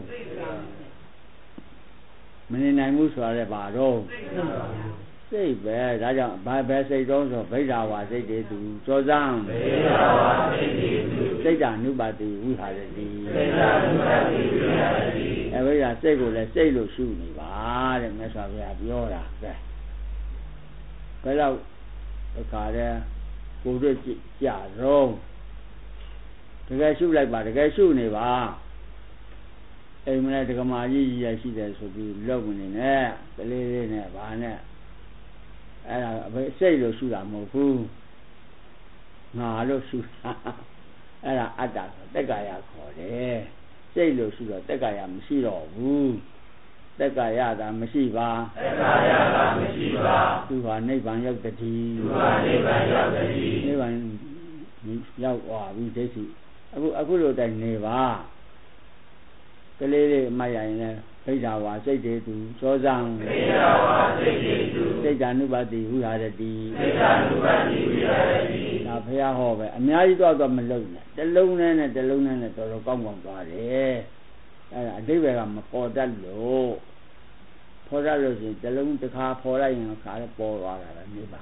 မနေနိုင်ဘူးဆိုတာလဲဘာတော့စိတ်ပဲဒါကြောင့်ဘာပဲစိတ်တော့ဆိုဗိဓာဝါစိတ်တွေသူစောစမ်းဗိဓာဝါစိတ်တွေသူစိတ်ဓာနုပါတိဝိဟာရတိစိတ်ဓာနုပါတိဝိဟာရတိအဲ့ဗိဓာစိတ်ကိုလည်းစိတ်လို့ရှုနေပါတဲ့မြတ်စွာဘုရားပြောတာကဲဘယ်တော့အခါတဲ့ကိုယ်တို့ကြတော့တကယ်ရှုလိုက်ပါတကယ်ရှုနေပါအိမ်မလဲဒကမာကြီးကြီးရရှိတယ်ဆိုပြီးလောက်နေနဲ့ကလေးလေးနဲ့ဗာနဲ့အဲ့ဒါစိတ်လို့ရှုတာမဟုတ်ဘူးငါလို့ရှုတာအဲ့ဒါအတ္တဆိုတက္ကာယခေါ်တယ်စိတ်လို့ရှုတော့တက္ကာယမရှိတော့ဘူးတက္ကာယသာမရှိပါတက္ကာယသာမရှိပါသူဟာနိဗ္ဗာန်ရောက်တည်းသူဟာနိဗ္ဗာန်ရောက်တည်းနိဗ္ဗာန်ရောက်သွားပြီဒိဋ္ဌိအခုလိုတိုင်နေပါကလေးလေးမှတ်ရရင်လည်းဗိဓာဝါစိတ်တွေသူစောစံဗိဓာဝါစိတ်တွေသူစိတ်ဓာနုပါတိဝိဟာရတိစိတ်ဓာနုပါတိဝိဟာရတိဒါဘုရားဟောပဲအများကြီးတော့မလုံးနဲ့တစ်လုံးနဲ့တစ်လုံးနဲ့တော်တော်ကောင်းသွားတယ်အဲ့ဒါအဓိပ္ပာယ်ကမပေါ်တတ်လို့ဖော်ရလို့ရှိရင်တစ်လုံးတစ်ခါဖော်လိုက်ရင်ခါလည်းပေါ်သွားတာပဲနေပါ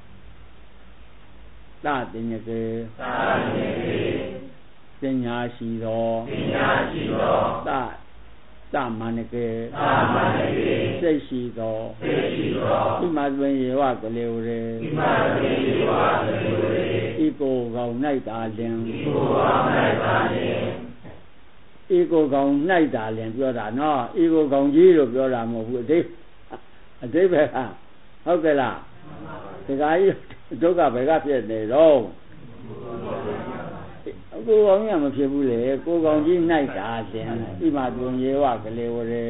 သာတင်ရကေသာတင်ရကေပညာရှိတော်သမဏကေစိတ်ရှိတော်ဣမသွင်ယေဝကလေးဝရေဤကိုယ်ကောင်၌သာလင်ဤကိုယ်ကောင်၌သာလင်ပြောတာနော်ဤကိုယ်ကောင်ကြီးလို့ပြောတာမဟုတ်ဘူးအဓိပ္ပာယ်ကဟုတ်ကဲ့လားဒီကကြီးဒုက္ခဘယ်ကဖြစ်နေတော့ကိုယ်ကောင်းရမဖြစ်ဘူးလေကိုယ်ကောင်းကြီး၌သာတင်ဣမသွင်ယေဝကလေးဝရေ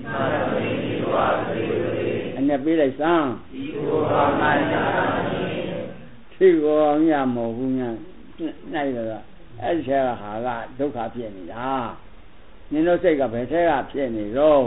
အနေပေးလိုက်စမ်းဒီကိုယ်ကောင်း၌သာဒီကိုယ်ကောင်းရမဟုတ်ဘူးညာ၌တော့အဲ့ဒီဟာကဒုက္ခဖြစ်နေတာနင်တို့စိတ်ကဘယ်ထဲကဖြစ်နေတော့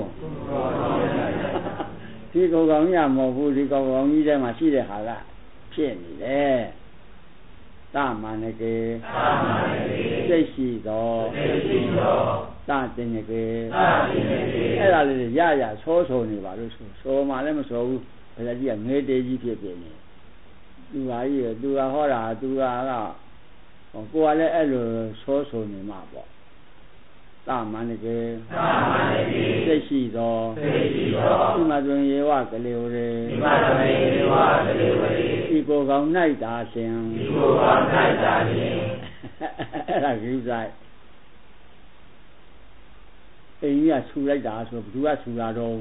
ဒီကိုယ်ကောင်းရမဟုတ်ဘူးဒီကိုယ်ကောင်းကြီးထဲမှာရှိတဲ့ဟာကဖြစ်နေတယ်သမဏကေစိတ်ရှိတော်သတင်ရကေအဲ့ဒါလေးရရဆိုနေပါလို့ဆိုမှလည်းမဆိုဘူးဘယ်လိုကြီးကငေးတေးကြီးဖြစ်နေသူဟာကြီးသူကဟောတာသူကကိုယ်ကလည်းအဲ့လိုဆိုနေမှာပေါ့သမဏကေစိတ်ရှိတော်ဣမသွင်ယေဝကလေးဝရေဤကိုယ်ကောင်း၌သာရှင်အဲ့ဒါကိစ္စအိမ်ကြီးကဆူလိုက်တာဆိုဘယ်သူကဆူတာတော့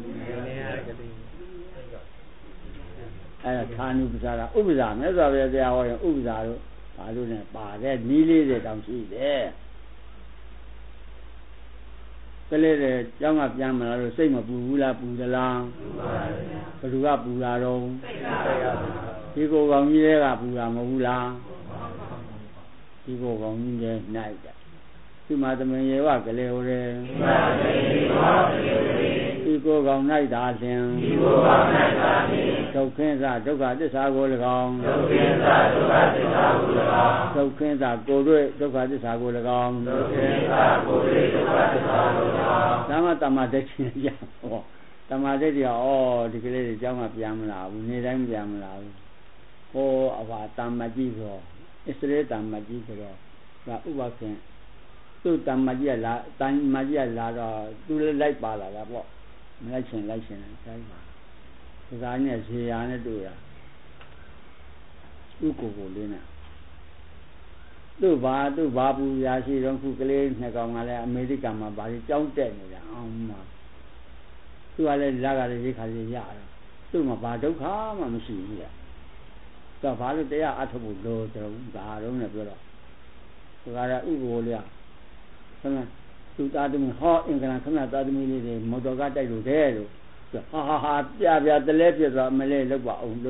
အဲ့ဒါဌာနုပ္ပဇာဥပ္ပဇာမြတ်စွာဘုရားတရားဟောရင်ဥပ္ပဇာတို့ဘာလို့လဲပါတယ်နီးလေးတွေတောင်ရှိတယ်ကလေးတွေကျောင်းကပြန်မလာလို့စိတ်မပူဘူးလားပူသလားပူပါဗျာဘယ်သူကပူတာတော့ဒီကိုယ်ကောင်ကြီးတွေကပူတာမဟုတ်ဘူးလားဒီကိုယ်ကောင်ကြီးတွေနိုင်တယ်ဒီမှာသမင်ယေဝကလေးဟိုတယ်ဒီကိုယ်ကောင်၌သာလင်ဒုက္ခင်းသာဒုက္ခသစ္စာကို၎င်းဒုက္ခင်းသာကိုယ်တွေ့ဒုက္ခသစ္စာကို၎င်းသမ္မာတမ္မာဒိဋ္ဌိရဟောတမ္မာဒိဋ္ဌိဩဒီကလေးတွေကျောင်းကပြန်မလာဘူးနေတိုင်းပြန်မလာဘူးဟောအဘာတမ္မာကြီးဆိုဣသရေတမ္မာကြီးဆိုတော့ဒါဥပခင်သူ့တမ္မာကြီးကလာတမ္မာကြီးကလာတော့သူလည်းလိုက်ပါလာတာပေါ့မလိုက်ရှင်တိုင်းပါဒီကနေ့ဇေယျနဲ့တွေ့ရဥကိုကိုလေးနဲ့သူ့ဘာပူရာရှိတော့ခုကလေးနှစ်ကောင်ကလည်းအမေရိကန်မှာဘာကြီးကြောင်းတက်နေတာအောင်မှာသူကလည်းလက်ကလည်းရိခါလေးရတာသူ့မှာဘာဒုက္ခမှမရှိဘူးလေတော့ဘာလို့တရားအထုပ်ဖို့လို့တော့ဒါတော့နဲ့ပြောတော့သူကလည်းဥကိုလေးခဏသူသားသမီးဟောအင်္ဂလန်ခဏသားသမီးလေးတွေမော်တော်ကားတိုက်လို့တဲ့လို့ဟာပြတလဲပြသွားမလဲလောက်ပါအောင်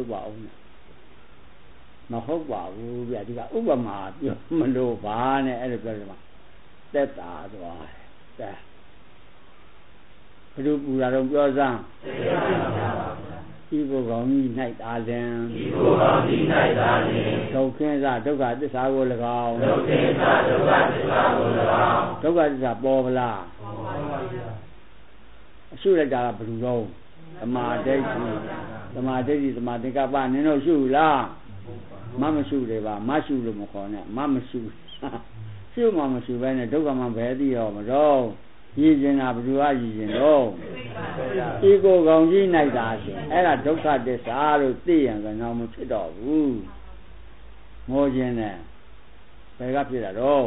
မဟုတ်ပါဘူးဗျဒီကဥပမာပြောမလို့ပါနဲ့အဲ့လိုပြောတယ်မှာသက်သာသွားတယ်ဘယ်လိုပူတာတော့ပြောစမ်းကိုကောင်းကြီး၌သာလင်ဤကိုကောင်းကြီး၌သာလင်ဒုက္ခသဒုက္ခသစ္စာကို၎င်းဒုက္ခသဒုက္ခသစ္စာကို၎င်းဒုက္ခသစ္စာပေါ်ဗလားပေါ်ပါဗျာအရှုလိုက်တာကဘယ်လိုတော့သမာဓိသမာဓိသမာသင်္ကပ္ပနင်တို့ရှုလားမရှုတယ်ပါမရှုလို့မခေါ်နဲ့မရှုရှုမှမရှုပဲနဲ့ဒုက္ခမှဘယ်သိရောမတော့ရည်ကျင်တာဘယ်သူကရည်ကျင်တော့ဤကိုယ်ကောင်းကြီး၌သာရှင်အဲ့ဒါဒုက္ခသစ္စာလို့သိရင်ကတော့မဖြစ်တော့ဘူးငိုခြင်းနဲ့ဘယ်ကဖြစ်တာတော့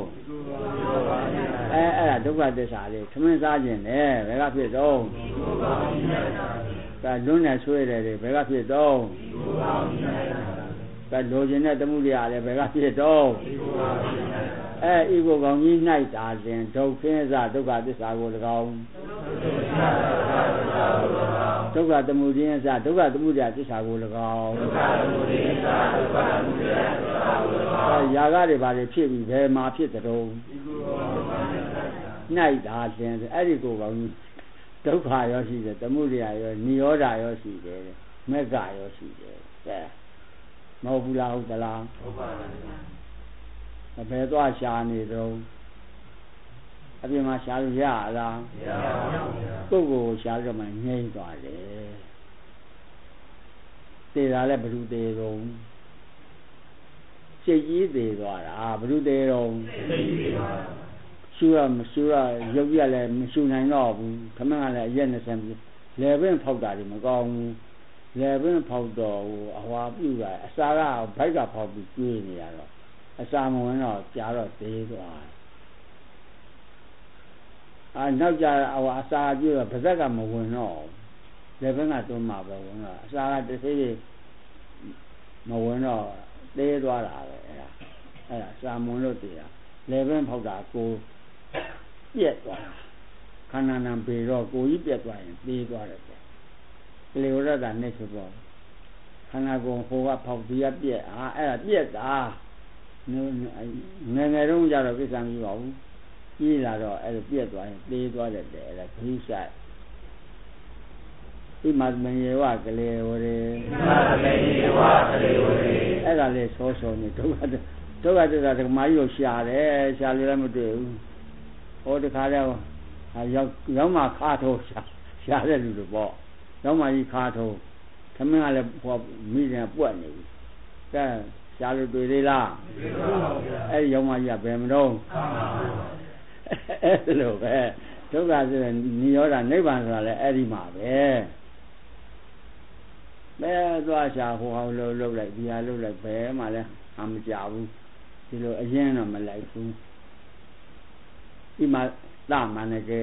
အဲ့ဒါဒုက္ခသစ္စာလေးသမင်းစားခြင်းနဲ့ဘယ်ကဖြစ်တော့ဒါလွန်းနေဆွေးတယ်ဘယ်ကဖြစ်တော့ဒါလိုချင်တဲ့သမှုတွေအားလည်းဘယ်ကဖြစ်တော့ဤကိုကောင်းကြီး၌သာစဉ်ဒုက္ခသဒုက္ခသစ္စာကို၎င်းဒုက္ခသမှုခြင်းသဒုက္ခသမှုတရားသစ္စာကို၎င်းဒုက္ခသမှုခြင်းသဒုက္ခသမှုတရားသစ္စာကို၎င်းຢာကတွေဘာတွေဖြစ်ပြီးဘယ်မှာဖြစ်တဲ့တော့၌သာစဉ်အဲ့ဒီကိုကောင်းကြီးဒုက္ခရောရှိတယ်သမှုတရားရောနိရောဓရောရှိတယ်မက္ခရောရှိတယ်ကဲမဟုတ်ဘူးလားဟုတ်သလားဟုတ်ပါဘူးဘယ်သွားရှာနေတော့အပြင်မှာရှာလို့ရလားမရပါဘူးပုဂ္ဂိုလ်ရှာလို့မှငြိမ့်သွားတယ်သေတာလည်းဘယ်သူသေတော့စိတ်ကြီးသေသွားတာဘယ်သူသေတော့စိတ်ကြီးသေသွားတာရှူရမရှူရရုပ်ရလည်းမရှူနိုင်တော့ဘူးခမင်းကလည်းအရက်20ပြီလေပင်ဖောက်တာတွေမကောင်းဘူးလေပင်ဖောက်တော့အဟွာပြုတာအစာကဘိုက်ကဖောက်ပြီးကျွေးနေရတော့အစာမဝင်တော့ကြာတော့သေးသွားနောက်ကြအစာကျွေးတော့ပါဇက်ကမဝင်တော့လေပင်ကသွန်းမှာပဲဝင်တော့အစာကတစ်စိတ်မဝင်တော့သေးသွားတာပဲအဲ့ဒါစာမဝင်လို့သေးတာလေပင်ဖောက်တာကိုပြက်သွားတာခန္ဓာနာပေတော့ကိုကြီးပြက်သွားရင်သေးသွားတယ်လေဝရတာနဲ့ဆိုတော့ခန္ဓာကိုယ်ဟိုကဖောက်ပြီးပြက်အဲ့ဒါပြက်တာငယ်ငယ်တုန်းကျတော့ကိစ္စမရှိပါဘူးကြီးလာတော့အဲ့ဒါပြက်သွားရင်သေးသွားတယ်အဲ့ဒါခရုစိုက်ဒီမှာမယေဝကလေးဝရေမယေဝကလေးဝရေအဲ့ဒါလေးစောစောနေဒုက္ခသစ္စာဓမ္မကြီးကိုရှာတယ်ရှာလို့လည်းမတွေ့ဘူးဟောတခါလဲရောက်မှခါထိုးရှာတဲ့လူတွေပေါ့ရောက်မှကြီးခါထိုးသမင်းကလည်းဟောမိတယ်ပွက်နေပြီကဲရှာလို့တွေ့သေးလားတွေ့ပါဘူးဗျာအဲ့ဒီရောက်မှကြီးကဘယ်မတော့အဲ့လိုပဲဒုက္ခဆိုရင်နိရောဓနိဗ္ဗာန်ဆိုတာလည်းအဲ့ဒီမှာပဲမဲသွားရှာဟိုဟောလှုပ်လိုက်ဒီဟာလှုပ်လိုက်ဘယ်မှလည်းမကြဘူးဒီလိုအရင်တော့မလိုက်ဘူးဒီမှာသမန္နကေ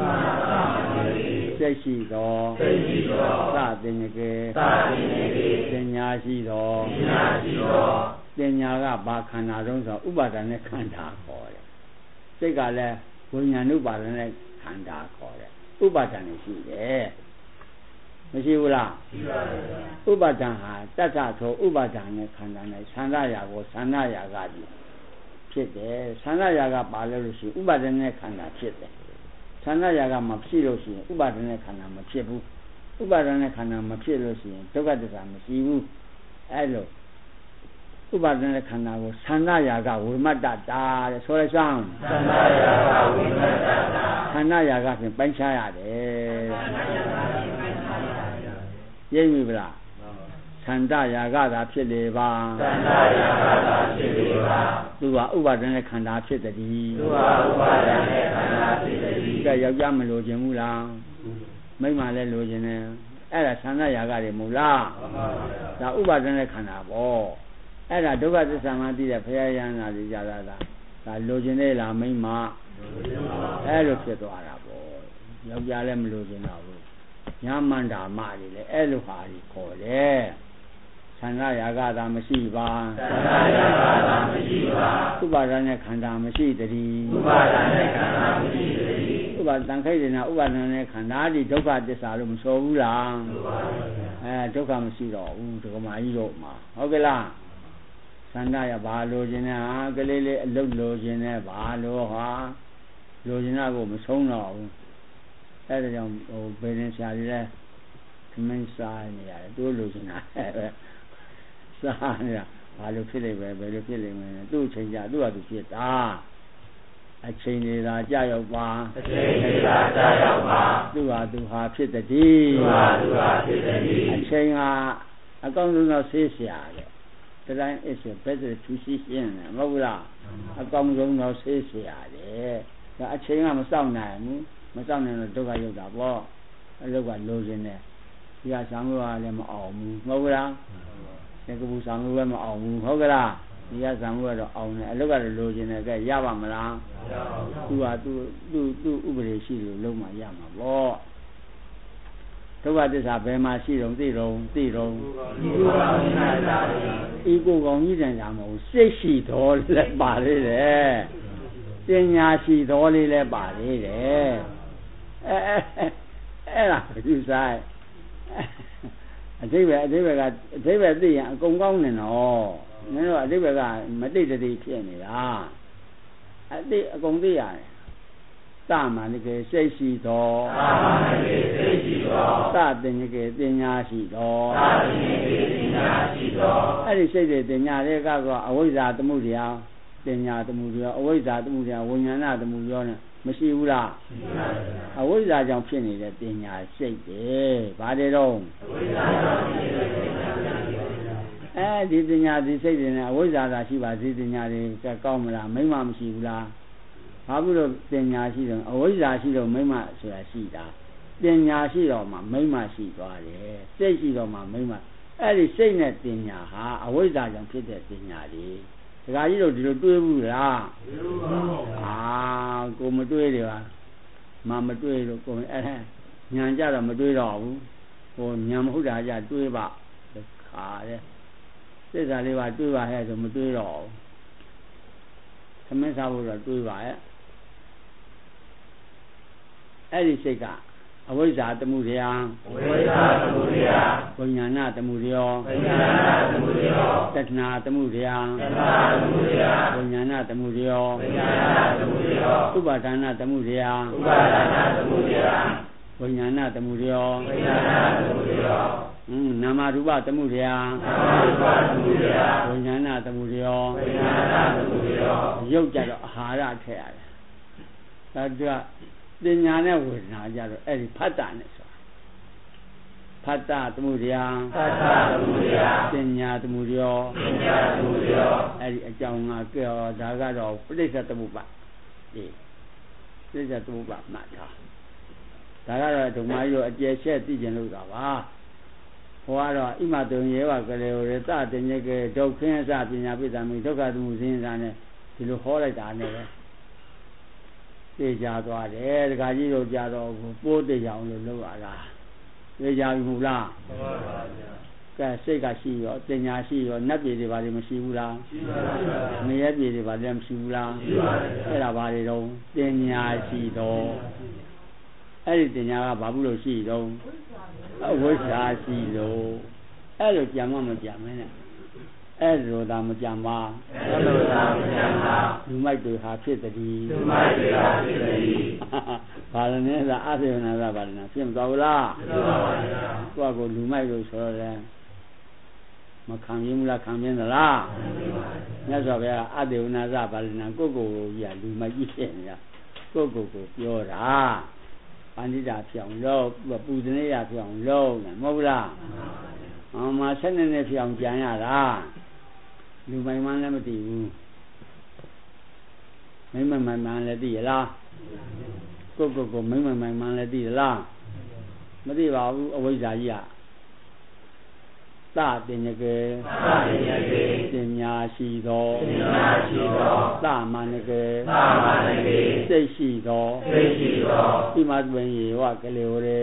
စိတ်ရှိတော်သတင်ငကေပညာရှိတော်ပညာကဘာခန္ဓာတုံးဆိုဥပါဒณะခန္ဓာခေါ်တယ်စိတ်ကလည်းဝိညာဉ်ဥပါဒณะခန္ဓာခေါ်တယ်ဥပါဒณะရှိတယ်မရှိဘူးလားရှိပါဘူးဥပါဒံဟာတတ္ထသောဥပါဒံနဲ့ခန္ဓာနဲ့သံဃာရာကိုသံဃာရာကဖြစ်တယ်သံဃာရာကပါလို့ရှိရင်ဥပါဒณะခန္ဓာဖြစ်တယ်သံဃာရာကမဖြစ်လို့ရှိရင်ဥပါဒณะခန္ဓာမဖြစ်ဘူးဥပါဒณะခန္ဓာမဖြစ်လို့ရှိရင်ဒုက္ခသစ္စာမရှိဘူးအဲ့လိုဥပါဒณะခန္ဓာကိုသံဃာရာကဝိမတ္တတာတဲ့ဆိုလိုက်စမ်းသံဃာရာကဝိမတ္တတာသံဃာရာကဖြင့်ပိုင်းခြားရတယ်ရိပ်ပြီဗလားသန္တရာဂသာဖြစ်လေပါသန္တရာဂသာဖြစ်လေပါသူကဥပါဒณะခန္ဓာဖြစ်တည်းသူကဥပါဒณะခန္ဓာဖြစ်တည်းကဲယောက်ျားမလိုချင်ဘူးလားမိန်းမလည်းလိုချင်တယ်အဲ့ဒါသန္တရာဂတွေမဟုတ်လားဒါဥပါဒณะခန္ဓာပေါ့အဲ့ဒါဒုက္ခသစ္စာမှသိတဲ့ဘုရားယန္တာတွေကြတာဒါလိုချင်သေးလားမိန်းမအဲ့လိုဖြစ်သွားတာပေါ့ယောက်ျားလည်းမလိုချင်တော့ဘူးညာမန္တာမတွေလည်းအဲ့လိုဟာကြီးခေါ်တယ်သန္ဓရာဂသာမရှိပါသန္ဓရာဂသာမရှိပါဥပါဒณะခန္ဓာမရှိတည်းဥပါဒณะခန္ဓာမရှိတည်းဥပါဒံခိတ်တယ်နာဥပါဒณะခန္ဓာဒီဒုက္ခသစ္စာလို့မဆိုဘူးလားဆိုပါဘူးဒုက္ခမရှိတော့ဘူးဒုက္ခမကြီးတော့မှာဟုတ်ကဲ့လားသန္ဓရဘာလိုချင်တဲ့ဟာကလေးလေးအလုတ်လိုချင်တဲ့ဘာလိုဟာလိုချင်တာကိုမဆုံးတော့ဘူးအဲ့ဒါကြောင့်ဘယ်ရင်ဆရာကြီးလဲခမင်းစားနေရတယ်သူလိုချင်တာပဲစားနေတာဘာလို့ဖြစ်လိမ့်မယ်ဘယ်လိုဖြစ်လိမ့်မယ်သူ့အချိန်ကြသူ့ဟာသူဖြစ်တာအချိန်တွေသာကြာရောက်ပါအချိန်တွေသာကြာရောက်ပါသူဟာဖြစ်တည်းသူဟာဖြစ်တည်းအချိန်ကအကောင်းဆုံးသောဆေးဆရာတဲ့တိုင်း is a better physician မဟုတ်လားအကောင်းဆုံးသောဆေးဆရာတဲ့ဒါအချိန်ကမစောင့်နိုင်ဘူးမစောင့်နိုင်တော့ဒုက္ခရောက်တာပေါ့အလောက်ကလိုချင်တယ်ဒီကဆောင်လို့လည်းမအောင်ဘူးမဟုတ်လားဒီကဘူးဆောင်လို့လည်းမအောင်ဘူးဟုတ်ကလားဒီကဆောင်လို့တော့အောင်တယ်အလောက်ကလည်းလိုချင်တယ်ကဲရပါမလားမရပါဘူးသူဥပဒေရှိလို့လုံးမရမှာပေါ့ဒုက္ခသစ္စာဘယ်မှာရှိတော့သိတော့ဤကိုယ်ကောင်းကြီးတယ်ညာမဟုတ်စိတ်ရှိတော်လည်းပါသေးတယ်ပညာရှိတော်လေးလည်းပါသေးတယ်အဲ့ဒါသူစားအတိဘယ်သိရင်အကုန်ကောင်းနေတော့နင်တို့အတိဘယ်ကမသိတည်းဖြစ်နေတာအကုန်သိရတယ်တာမန်ကေစိတ်ရှိတော်တာတင်ကေပညာရှိတော်အဲ့ဒီစိတ်တွေပညာတွေကတော့အဝိဇ္ဇာသမှုတရားပညာသမှုတရားအဝိဇ္ဇာသမှုတရားဝိညာဏသမှုတရားနဲ့မရှိဘူးလားအဝိဇ္ဇာကြောင့်ဖြစ်နေတဲ့ပညာစိတ်တွေဘာတွေတော့အဝိဇ္ဇာကြောင့်ဖြစ်နေတဲ့ပညာစိတ်တွေဒီပညာဒီစိတ်တွေနဲ့အဝိဇ္ဇာသာရှိပါဒီပညာတွေကကောင်းမလားမိမမရှိဘူးလားဘာဖြစ်လို့ပညာရှိတော့အဝိဇ္ဇာရှိတော့မိမဆိုတာရှိတာပညာရှိတော့မှမိမရှိသွားတယ်စိတ်ရှိတော့မှမိမအဲ့ဒီစိတ်နဲ့ပညာဟာအဝိဇ္ဇာကြောင့်ဖြစ်တဲ့ပညာတွေဒကာကြီးတို့ဒီလိုတွေးဘူးလားကိုမတွေးတယ်ပါမတွေးလို့ကိုညာကြတော့မတွေးတော့ဘူးဟိုညာမဟုတ်တာကြတွေးပါခါတဲ့စိတ်ဓာတ်လေးပါတွေးပါဟဲ့ဆိုမတွေးတော့ဘူးသမင်းစားဖို့တော့တွေးပါရဲ့အဲ့ဒီစိတ်ကအဝိဇ္ဇာတမှုတရားဝိညာဏတမှုတရားတဏှာတမှုတရားဝိညာဏတမှုတရားဥပါဒနာတမှုတရားဝိညာဏတမှုတရားနာမရူပတမှုတရားဝိညာဏတမှုတရားရုပ်ကြတော့အာဟာရထည့်ရတယ်ဒါကပညာနဲ့ဝေဒနာကြတော့အဲ့ဒီဖတ်တာနဲ့ဆိုတာဖတ်တာသမှုတရားပညာသမှုတရားအဲ့ဒီအကြောင်းကကြောဒါကတော့ပဋိစ္စသမုပ္ပါဒီပဋိစ္စသမုပ္ပါမှတ်ထားဒါကတော့ဓမ္မကြီးအကျယ်ချက်သိကျင်လို့တာပါဟောကတော့ဣမတုံယေဝကလေဝရတတညကေဒုက္ခင်းအစပညာပိတ္တမိဒုက္ခသမှုစင်းစားနဲ့ဒီလိုဟောလိုက်တာနဲ့ပဲသိကြသွားတယ်ဒကာကြီးတို့ကြတော့ပိုးသိကြအောင်လို့လုပ်ရတာသိကြပြီမဟုတ်လားမှန်ပါပါဗျာကဲစိတ်ကရှိရောပညာရှိရောနတ်ပြည်တွေဘာတွေမရှိဘူးလားရှိပါပါမရဲပြည်တွေဘာတွေမရှိဘူးလားရှိပါပါအဲ့ဒါဘာတွေတော့ပညာရှိတော့အဲ့ဒီပညာကဘာဘူးလို့ရှိတော့အဝိဇ္ဇာရှိလို့အဲ့လိုကြံမကြံမနဲ့အဲ့လိုသာမကြံပါလူမိုက်တွေဟာဖြစ်တည်းဘာလဲနဲ့သာအသေနာသာဘာလဲနာဖြစ်မသွားဘူးလားဖြစ်ပါပါဗျာကိုယ့်ကိုလူမိုက်လို့ဆိုတော့လည်းမခံရဘူးလားခံရသလားမြတ်စွာဘုရားအသေနာသာဘာလဲနာကိုယ့်ကိုယ်ကြီးကလူမိုက်ကြီးဖြစ်နေတာကိုယ့်ကိုယ်ကိုပြောတာပဏိတာဖြစ်အောင်လုပ်ပူဇနေရဖြစ်အောင်လုပ်မဟုတ်လားမှာဆက်နေဖြစ်အောင်ကြံရတာလူမိုင်မှန်းလည်းမသိဘူးမိမမိုင်မှန်းလည်းသိရလားကိုမိမမိုင်မှန်းလည်းသိရလားမသိပါဘူးအဝိဇ္ဇာကြီးကသတင်ညကေပညာရှိသောသမန္နကေစိတ်ရှိသောဣမသပင်ယေဝကလေဝရေ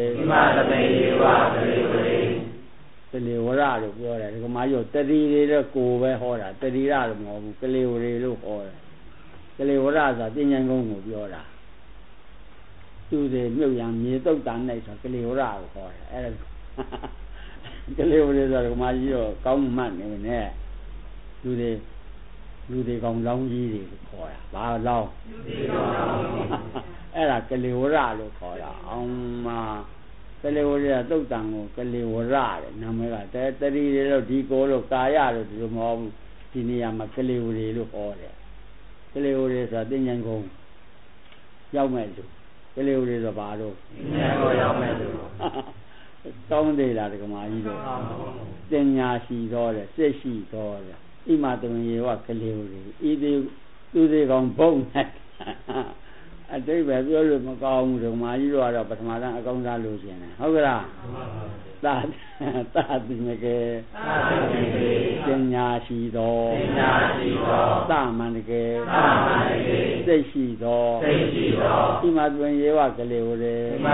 ကလေဝရလို့ပြောတယ်ဒီကမာကြီးတတိတွေတော့ကိုပဲဟောတာတတိရလို့မဟုတ်ဘူးကလေဝရေလို့ဟောတယ်ကလေဝရဆိုတာပညာကုန်းကိုပြောတာသူတွေမြုပ်ရံမြေတုတ်တန်နဲ့ဆိုကလေဝရကိုဟောတယ်အဲ့ဒါကလေးဝလေးဆိုတော့ဒီမှာကြီးတော့ကောင်းမှတ်နေနဲ့လူတွေကောင်းလောင်းကြီးတွေခေါ်တာဘာလောင်းအဲ့ဒါကလေးဝရလို့ခေါ်တာအောင်မကလေဝရသုတ်တံကိုကလေဝရတဲ့နာမည်ကတတိတွေလို့ဒီကိုလို့ကာယလို့ဒီလိုမဟုတ်ဘူးဒီနေရာမှာကလေဝရလို့ဟောတယ်ကလေဝရဆိုတာတင်ញံကုန်ရောက်မဲ့သူကလေဝရဆိုဘာလို့တင်ញံကုန်ရောက်မဲ့သူကောင်းသေးလားဒကမာကြီးတို့တင်ညာရှိတော်တယ်စိတ်ရှိတော်တယ်ဣမတမယေဝကလေဝရဤသေးသူသေးကောင်ဘုံနဲ့အတိတ်ပဲပြောလို့မကောင်းဘူးဒကမာကြီးတို့ကတော့ပထမတန်းအကောင်းစားလို့ရှင်တယ်ဟုတ်ကလားသာတိမကေတင်ညာရှိတော်သမန္တကေစိတ်ရှိတော်ဣမတမယေဝကလေဝရ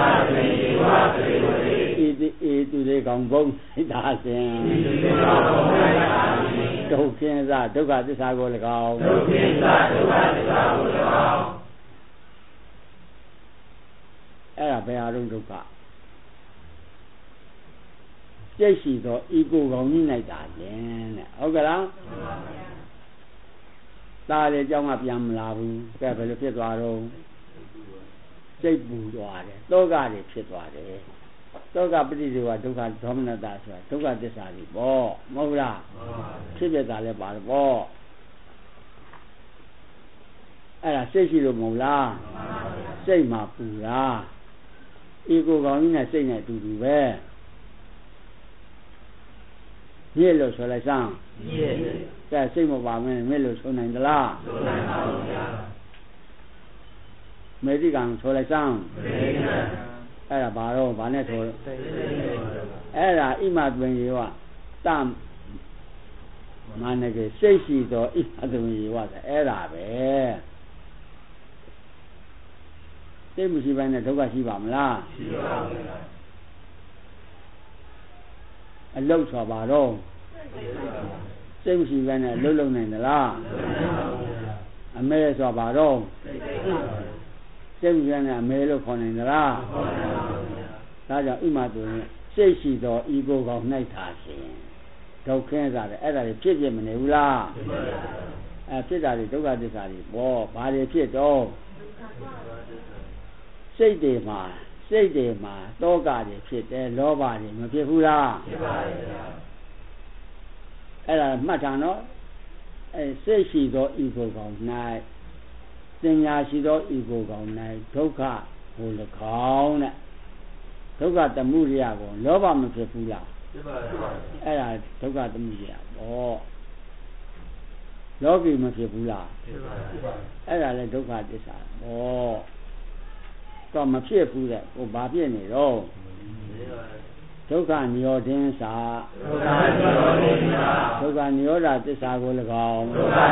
ဤသူသေးကောင်ဘုံစိတ်သာရှင်ဒုက္ခင်းစားဒုက္ခသစ္စာကို၎င်းအဲ့ဒါဘယ်အရုံဒုက္ခစိတ်ရှိသောဤကိုယ်ကောင်းကြီးလိုက်တာခြင်းတဲ့ဟုတ်ကလားตาလေเจ้าကပြန်မလာဘူးကဲဘယ်လိုဖြစ်သွားတော့စိတ်ပူသွားတယ်တောကတွေဖြစ်သွားတယ်တောကပฏิဒေဝဒုက္ခဒေါမနတာဆိုတာဒုက္ခသစ္စာကြီးပေါ့မဟုတ်လားဖြစ်ပြတာလည်းပါတယ်ပေါ့အဲ့ဒါစိတ်ရှိလို့မဟုတ်လားစိတ်မှာပူတာဤကိုယ်ကောင်းကြီးနဲ့စိတ်နဲ့အတူတူပဲမြစ်လို့ဆိုလိုက်စမ်းမြစ်ကဲစိတ်မပါမင်းမြစ်လို့ဆိုနိုင်သလားဆိုနိုင်ပါဘူးဗျာမေတိကံဆိုလိုက်စမ်းမေတိကံအဲ့ဒါဘာတော့ဘာနဲ့ဆိုအဲ့ဒါဣမသွင်ရေဝတမနကေစိတ်ရှိသောဣမသွင်ရေဝဆိုအဲ့ဒါပဲစိတ်မရှိဘဲနဲ့ဒုက္ခရှိပါမလားရှိပါဘူးအလုတ်ဆိုပါတော့စိတ်မရှိဘဲနဲ့လှုပ်လှုပ်နိုင်သလားအမဲဆိုပါတော့စိတ်မရှိဘဲနဲ့အမဲလို့ခေါ်နိုင်သလားဒါကြောင့်ဣမသွင်စိတ်ရှိသောဤကိုယ်ကောင်၌သာရှင်ဒုက္ခစားတယ်အဲ့ဒါတွေဖြစ်မနေဘူးလားဖြစ်တာတွေဒုက္ခသစ္စာတွေပေါ့ဘာတွေဖြစ်တော့စိတ်တွေမှာတောကတွေဖြစ်တယ်လောဘတွေမဖြစ်ဘူးလားဖြစ်ပါရဲ့ဗျာအဲ့ဒါမှတ်ထားနော်စိတ်ရှိသောဤကိုယ်ကောင်၌သင်ညာရှိသောဤကိုယ်ကောင်၌ဒုက္ခကို၎င်းတဲ့ဒုက္ခတမှုရိယကိုလောဘမဖြစ်ဘူးလားဖြစ်ပါရဲ့အဲ့ဒါဒုက္ခတမှုရိယပေါ့လောကီမဖြစ်ဘူးလားဖြစ်ပါရဲ့အဲ့ဒါလည်းဒုက္ခသစ္စာပေါ့တော့မဖြစ်ဘူးတဲ့ဟိုဘာဖြစ်နေတော့ဒုက္ခနိရောဓင်းစာဒုက္ခနိရောဓသစ္စာကို၎င်း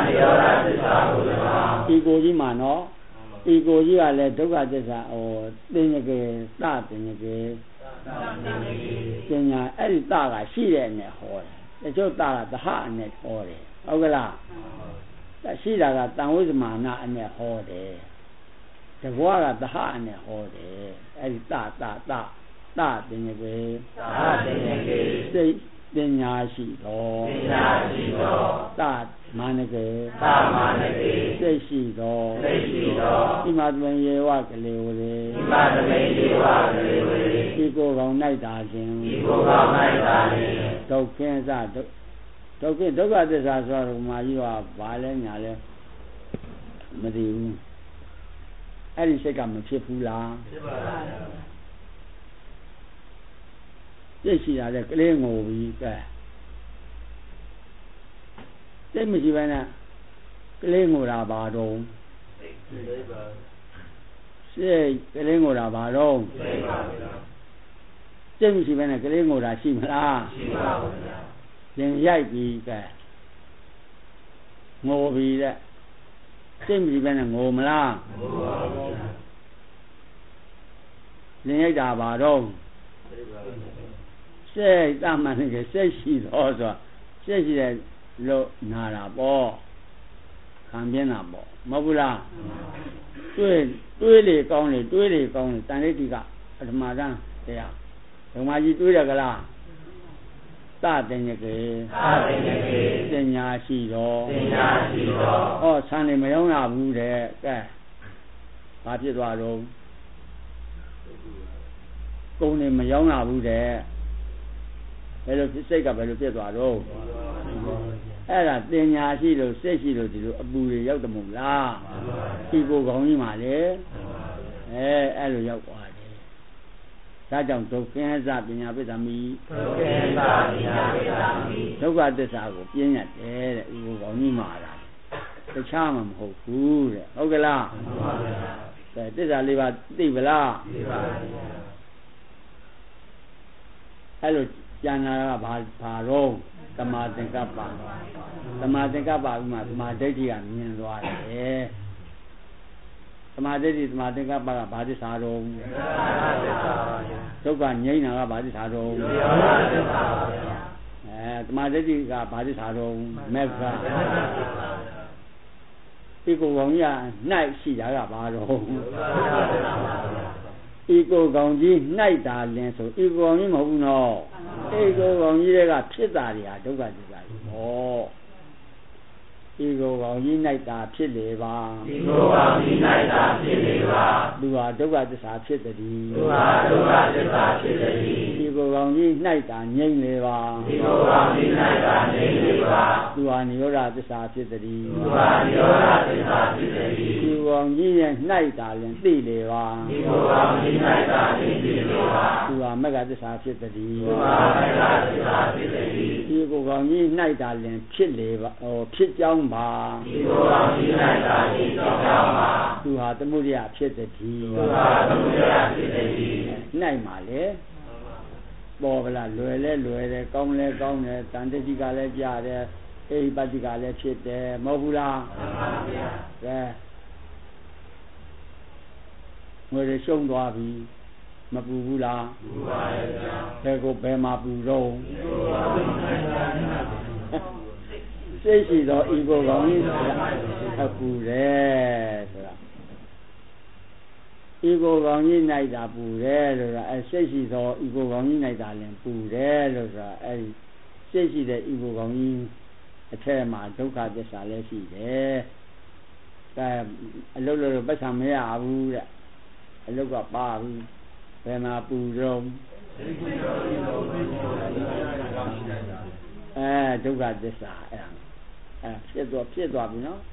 ဤကိုကြီးမှာနော်ဤကိုကြီးကလည်းဒုက္ခသစ္စာသင်္ကေသသင်္ကေပညာအဲ့ဒီသကရှိတဲ့နဲ့ဟောတယ်တချို့သကသဟအနဲ့ဟောတယ်ဟုတ်ကလားရှိတာကတန်ဝိဇ္ဇမာနအနဲ့ဟောတယ်တဘွားကသဟအနဲ့ဟောတယ်အဲ့ဒီသသင်္ကေစိတ်ပညာရှိတော်သမာနကေစိတ်ရှိတော်ဣမသွင်ယေဝကလေဝရေဤကိုယ်ကောင်၌သာခြင်းဒုက္ခင်းစဒုက္ခသစ္စာဆိုတော့မာကြီးကဘာလဲညာလဲမသိဘူးအဲ့ဒီစိတ်ကမဖြစ်ဘူးလားဖြစ်ပါဘူးစိတ်ရှိတာလေကလေးငိုပြီးကဲစိတ်မရှိဘဲနဲ့ကလေးငိုတာဘာတော့စိတ်ကလေးငိုတာဘာတော့စိတ်မရှိဘဲနဲ့ကလေးငိုတာရှိမလားရှိပါဘူးဗျာသင်ရိုက်ပြီးကဲငိုပြီးတဲ့စိတ်မရှိဘဲနဲ့ငိုမလားငိုပါဘူးဗျာသင်ရိုက်တာဘာတော့စိတ်တမန်ကစိတ်ရှိတော့ဆိုစိတ်ရှိတဲ့လို့နာတာပေါ့ခံပြင်းတာပေါ့မဟုတ်ဘူးလားတွေးလေကောင်းလေတန်ဋိဋ္ဌိကပထမတန်းတရားဓမ္မကြီးတွေးရကလားသတင်ရကေပညာရှိတော့ဟောဆံနေမရောက်ရဘူးတဲ့ကဲဘာဖြစ်သွားတော့ဟကုန်နေမရောက်လာဘူးတဲ့ဘယ်လိုစိတ်ကဘယ်လိုပြတ်သွားတော့အဲ့ဒါတင်ညာရှိလို့စိတ်ရှိလို့ဒီလိုအပူတွေရောက်တယ်မို့လားဒီကိုကောင်းကြီးမှလေအဲ့လိုရောက်သွားတယ်ဒါကြောင့်ဒုက္ခသပညာပိသမိဒုက္ခသပညာပိသမိဒုက္ခသစ္စာကိုပြင်းရတယ်တဲ့ဒီကိုကောင်းကြီးမှလာတခြားမှမဟုတ်ဘူးတဲ့ဟုတ်ကလားမှန်ပါဗျာသစ္စာလေးပါးသိပလားသိပါဗျာအဲ့လိုကျန်တာကဘာတော့သမာသင်္ကပ္ပသမာသင်္ကပ္ပဥမာသမာဓိဋ္ဌိကမြင်သွားတယ်သမာဓိဋ္ဌိသမာသင်္ကပ္ပကဘာသစ္စာတော့ဒုက္ခငြိမ်းတာကဘာသစ္စာတော့သမာဓိဋ္ဌိကဘာသစ္စာတော့မက္ခဒီကိုယ်ကောင်ကြီး၌ရှိတာကဘာတော့ဤကိုယ်ကောင်ကြီး၌တာလင်းဆိုဤကိုယ်ကောင်ကြီးမဟုတ်ဘူးနော်ဤကိုယ်ကောင်ကြီးတွေကဖြစ်တာတွေဟာဒုက္ခသစ္စာကြီးဟောဤကိုယ်ကောင်ကြီး၌တာဖြစ်လေပါဤကိုယ်ကောင်ကြီး၌တာဖြစ်လေပါသူဟာဒုက္ခသစ္စာဖြစ်သည်သူဟာဒုက္ခသစ္စာဖြစ်သည်ဤကိုယ်ကောင်ကြီး၌တာငြိမ့်လေပါဤကိုယ်ကောင်ကြီး၌တာငြိမ့်လေပါသူဟာနိရောဓသစ္စာဖြစ်သည်သူဟာနိရောဓသစ္စာဖြစ်သည်ဤကိုယ်ကောင်ကြီးရဲ့၌တာလည်းသိလေပါဤကိုယ်ကောင်ကြီး၌တာသိလေပါသူဟာမဂ္ဂသစ္စာဖြစ်သည်သူဟာမဂ္ဂသစ္စာဖြစ်သည်ဤကိုယ်ကောင်ကြီး၌တာလည်းဖြစ်လေပါဖြစ်ကြောင်းပါဒီလိုပါဒီလိုက်တာဒီတော့ပါသူဟာသမုဒယဖြစ်သည်သူဟာသမုဒယဖြစ်သည်နိုင်ပါလေပေါ်ဗလားလွယ်လဲလွယ်တယ်ကောင်းလဲကောင်းတယ်တန်တတိကလည်းကြားတယ်အိပတိကလည်းဖြစ်တယ်မဟုတ်ဘူးလားမှန်ပါဗျာကဲငွေရရှုံးသွားပြီမပူဘူးလားပူပါရဲ့ဗျာဘယ်ကိုဘယ်မှာပူတော့စိတ်ရှိသောဤကိုယ်ကောင်းကြီးအပူတယ်ဆိုတာဤကိုယ်ကောင်းကြီး၌သာပူတယ်လို့ဆိုတာစိတ်ရှိသောဤကိုယ်ကောင်းကြီး၌သာလည်းပူတယ်လို့ဆိုတာအဲဒီစိတ်ရှိတဲ့ဤကိုယ်ကောင်းကြီးအထက်မှာဒုက္ခသစ္စာလည်းရှိတယ်ဒါအလုတ်လို့ပတ်ဆံမရဘူးတဲ့အလုတ်ကပါဘူးဘယ်မှာပူတော့ဒုက္ခသစ္စာဖြစ်သွားပြီနော်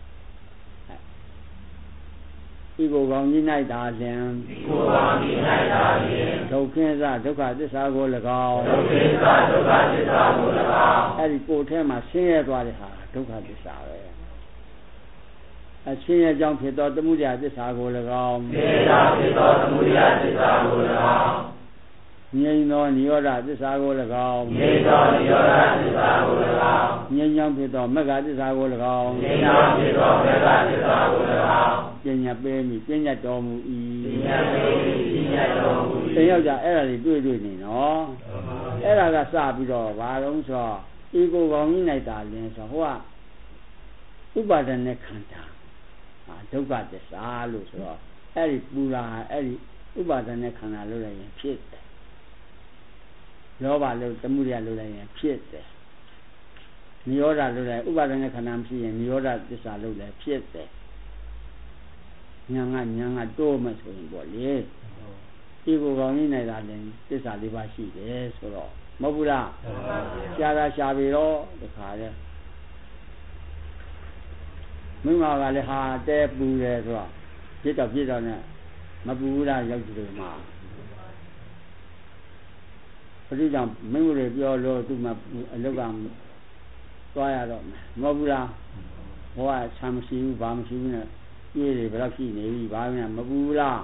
ဤကိုယ်ကောင်းကြီး၌သာလျှင်ဤကိုယ်ကောင်းကြီး၌သာလျှင်ဒုက္ခဒုက္ခသစ္စာကို၎င်းဒုက္ခဒုက္ခသစ္စာကို၎င်းအဲ့ဒီကိုယ်ထဲမှာဆင်းရဲသွားတဲ့ဟာဒုက္ခသစ္စာပဲအဆင်းရဲကြောင့်ဖြစ်သောသမုဒယသစ္စာကို၎င်းဆင်းရဲကြောင့်ဖြစ်သောသမုဒယသစ္စာကို၎င်းငြိမ်းသောနိရောဓသစ္စာကို၎င်းငြိမ်းသောနိရောဓသစ္စာကို၎င်းငြိမ်းချမ်းဖြစ်သောမဂ္ဂသစ္စာကို၎င်းငြိမ်းချမ်းဖြစ်သောမဂ္ဂသစ္စာကို၎င်းပညာပေးမိပညာတော်မူ၏ပညာပေးမိပညာတော်မူ၏တယောက်ကြအဲ့ဒါတွေတွေ့နေနော်အဲ့ဒါကစပြီးတော့ဘာလို့ဆိုတော့ဤကိုယ်ကောင်းကြီး၌တာလင်းဆိုဟိုကဥပါဒณะခန္ဓာဒုက္ခသစ္စာလို့ဆိုတော့အဲ့ဒီပူလာအဲ့ဒီဥပါဒณะခန္ဓာလို့လည်းရင်ဖြစ်တယ်လောဘလို့သမုဒယလို့လည်းရင်ဖြစ်တယ်နိရောဓလို့လည်းဥပါဒณะခန္ဓာမရှိရင်နိရောဓသစ္စာလို့လည်းဖြစ်တယ်ညာကတိုးမှဆိုရင်ပေါ့လေဒီကိုယ်ကောင်းကြီးနိုင်တာလည်းသစ္စာလေးပါးရှိတယ်ဆိုတော့မဟုတ်ဘူးလားရှားတာရှားပြီတော့ဒီခါလဲမိမကလည်းဟာတဲပူတယ်ဆိုတော့ပြစ်တော့နဲ့မပူဘူးလားရောက်ကြည့်မှာပရိကြောင့်မင်းတို့ပြောလို့သူမှအလုတ်ကသွားရတော့မဟုတ်ဘူးလားဟောကဆံမရှိဘူးဘာမရှိဘူးနဲ့ပြေးတယ်ဘယ်တော့ရှိနေပြီဘာမှမပူဘူးလား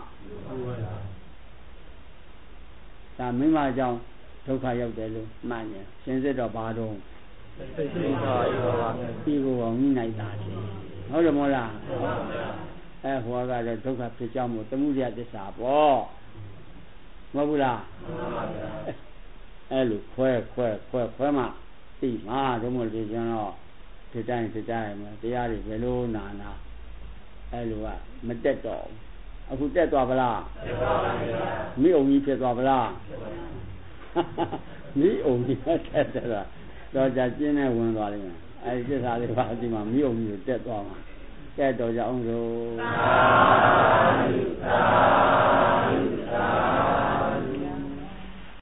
ဒါမိမကြောင့်ဒုက္ခရောက်တယ်လို့မှတ်ရင်ရှင်းစစ်တော့ဘာတော့စိတ်ရှိတော့ဒီကိုအောင်နိုင်တာလေဟုတ်တယ်မဟုတ်လားဟောကတော့ဒုက္ခဖြစ်ကြောင်းမို့သမုဒယသစ္စာပေါ့မဟုတ်ဘူးလားအဲ့လိုခွဲမှသိမှာတော့မလို့ကျွန်တော်ဒီတိုင်းမှာတရားတွေဘယ်လိုနာအဲ့လိုကမတက်တော့အခုတက်သွားဗလားတက်သွားပါဗျာမိအောင်ကြီးဖြစ်သွားဗလားမိအောင်ကြီးတက်တာတော့じゃကျင်းနဲ့ဝင်သွားလိမ့်မယ်အဲ့ဒီသစ္စာလေးပါဒီမှာမိအောင်ကြီးကိုတက်သွားမှာတက်တော့ကြအောင်လို့သာ